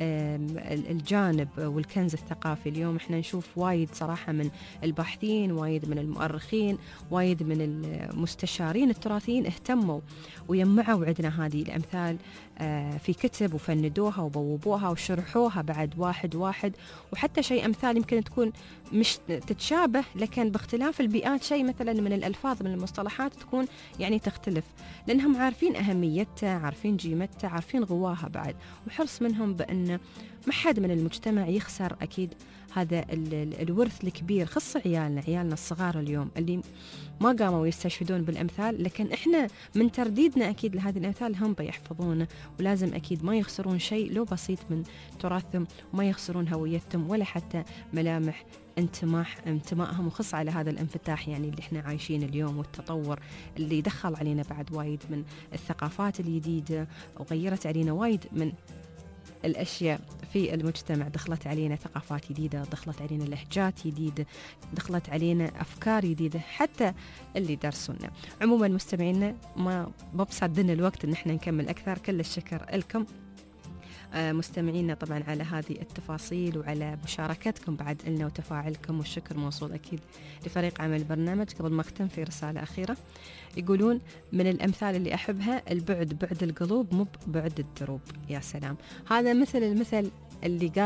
الجانب والكنز الثقافي. اليوم احنا نشوف وايد صراحة من الباحثين، وايد من المؤرخين، وايد من المستشارين التراثيين اهتموا ويمعوا عندنا هذه الأمثال في كتب وفندوها وبوبوها وشرحوها بعد واحد واحد، وحتى شيء أمثال يمكن تكون مش تتشابه لكن باختلاف البيئات شيء مثلا من الألفاظ من المصطلحات تكون يعني تختلف، لأنهم عارفين أهميتها، عارفين جيمتها، عارفين غواها بعد، وحرص منهم بأن ما حد من المجتمع يخسر أكيد هذا الورث الكبير، خص عيالنا عيالنا الصغار اليوم اللي ما قاموا يستشهدون بالأمثال، لكن إحنا من ترديدنا أكيد لهذه الأمثال هم بيحفظونه، ولازم أكيد ما يخسرون شيء لو بسيط من تراثهم، وما يخسرون هويتهم ولا حتى ملامح انتماء انتمائهم، وخص على هذا الانفتاح يعني اللي احنا عايشين اليوم والتطور اللي دخل علينا بعد وايد من الثقافات الجديدة وغيرت علينا وايد من الأشياء في المجتمع، دخلت علينا ثقافات جديدة، دخلت علينا لهجات جديدة، دخلت علينا أفكار جديدة حتى اللي درسونا. عموما مستمعينا ما ببصدنا الوقت إن احنا نكمل أكثر، كل الشكر لكم مستمعينا طبعا على هذه التفاصيل وعلى مشاركتكم بعد لنا وتفاعلكم، والشكر موصول أكيد لفريق عمل البرنامج. قبل ما أختم في رسالة أخيرة، يقولون من الأمثال اللي أحبها البعد بعد القلوب مو بعد الدروب. يا سلام، هذا مثل المثل اللي قاله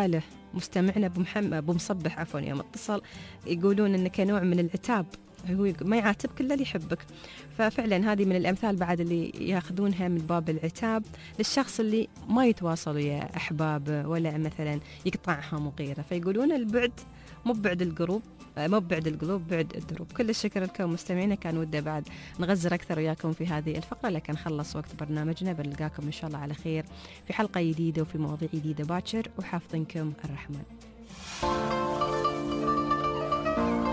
مستمعنا أبو محمد أبو مصبح عفوا يوم اتصل يقولون إنه كنوع من العتاب، هو ما يعاتبك إلا اللي يحبك. ففعلا هذه من الأمثال بعد اللي ياخذونها من باب العتاب للشخص اللي ما يتواصل ويا أحبابه ولا مثلا يقطعهم وغيره. فيقولون البعد مو بعد القلوب، مو بعد القلوب بعد الدروب. كل الشكر لكم مستمعينا، كان وده بعد نغزر أكثر وياكم في هذه الفقرة لكن خلص وقت برنامجنا. بنلقاكم إن شاء الله على خير في حلقة جديدة وفي مواضيع جديدة باكر، وحافظنكم الرحمن.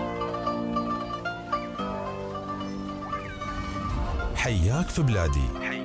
حياك في بلادي.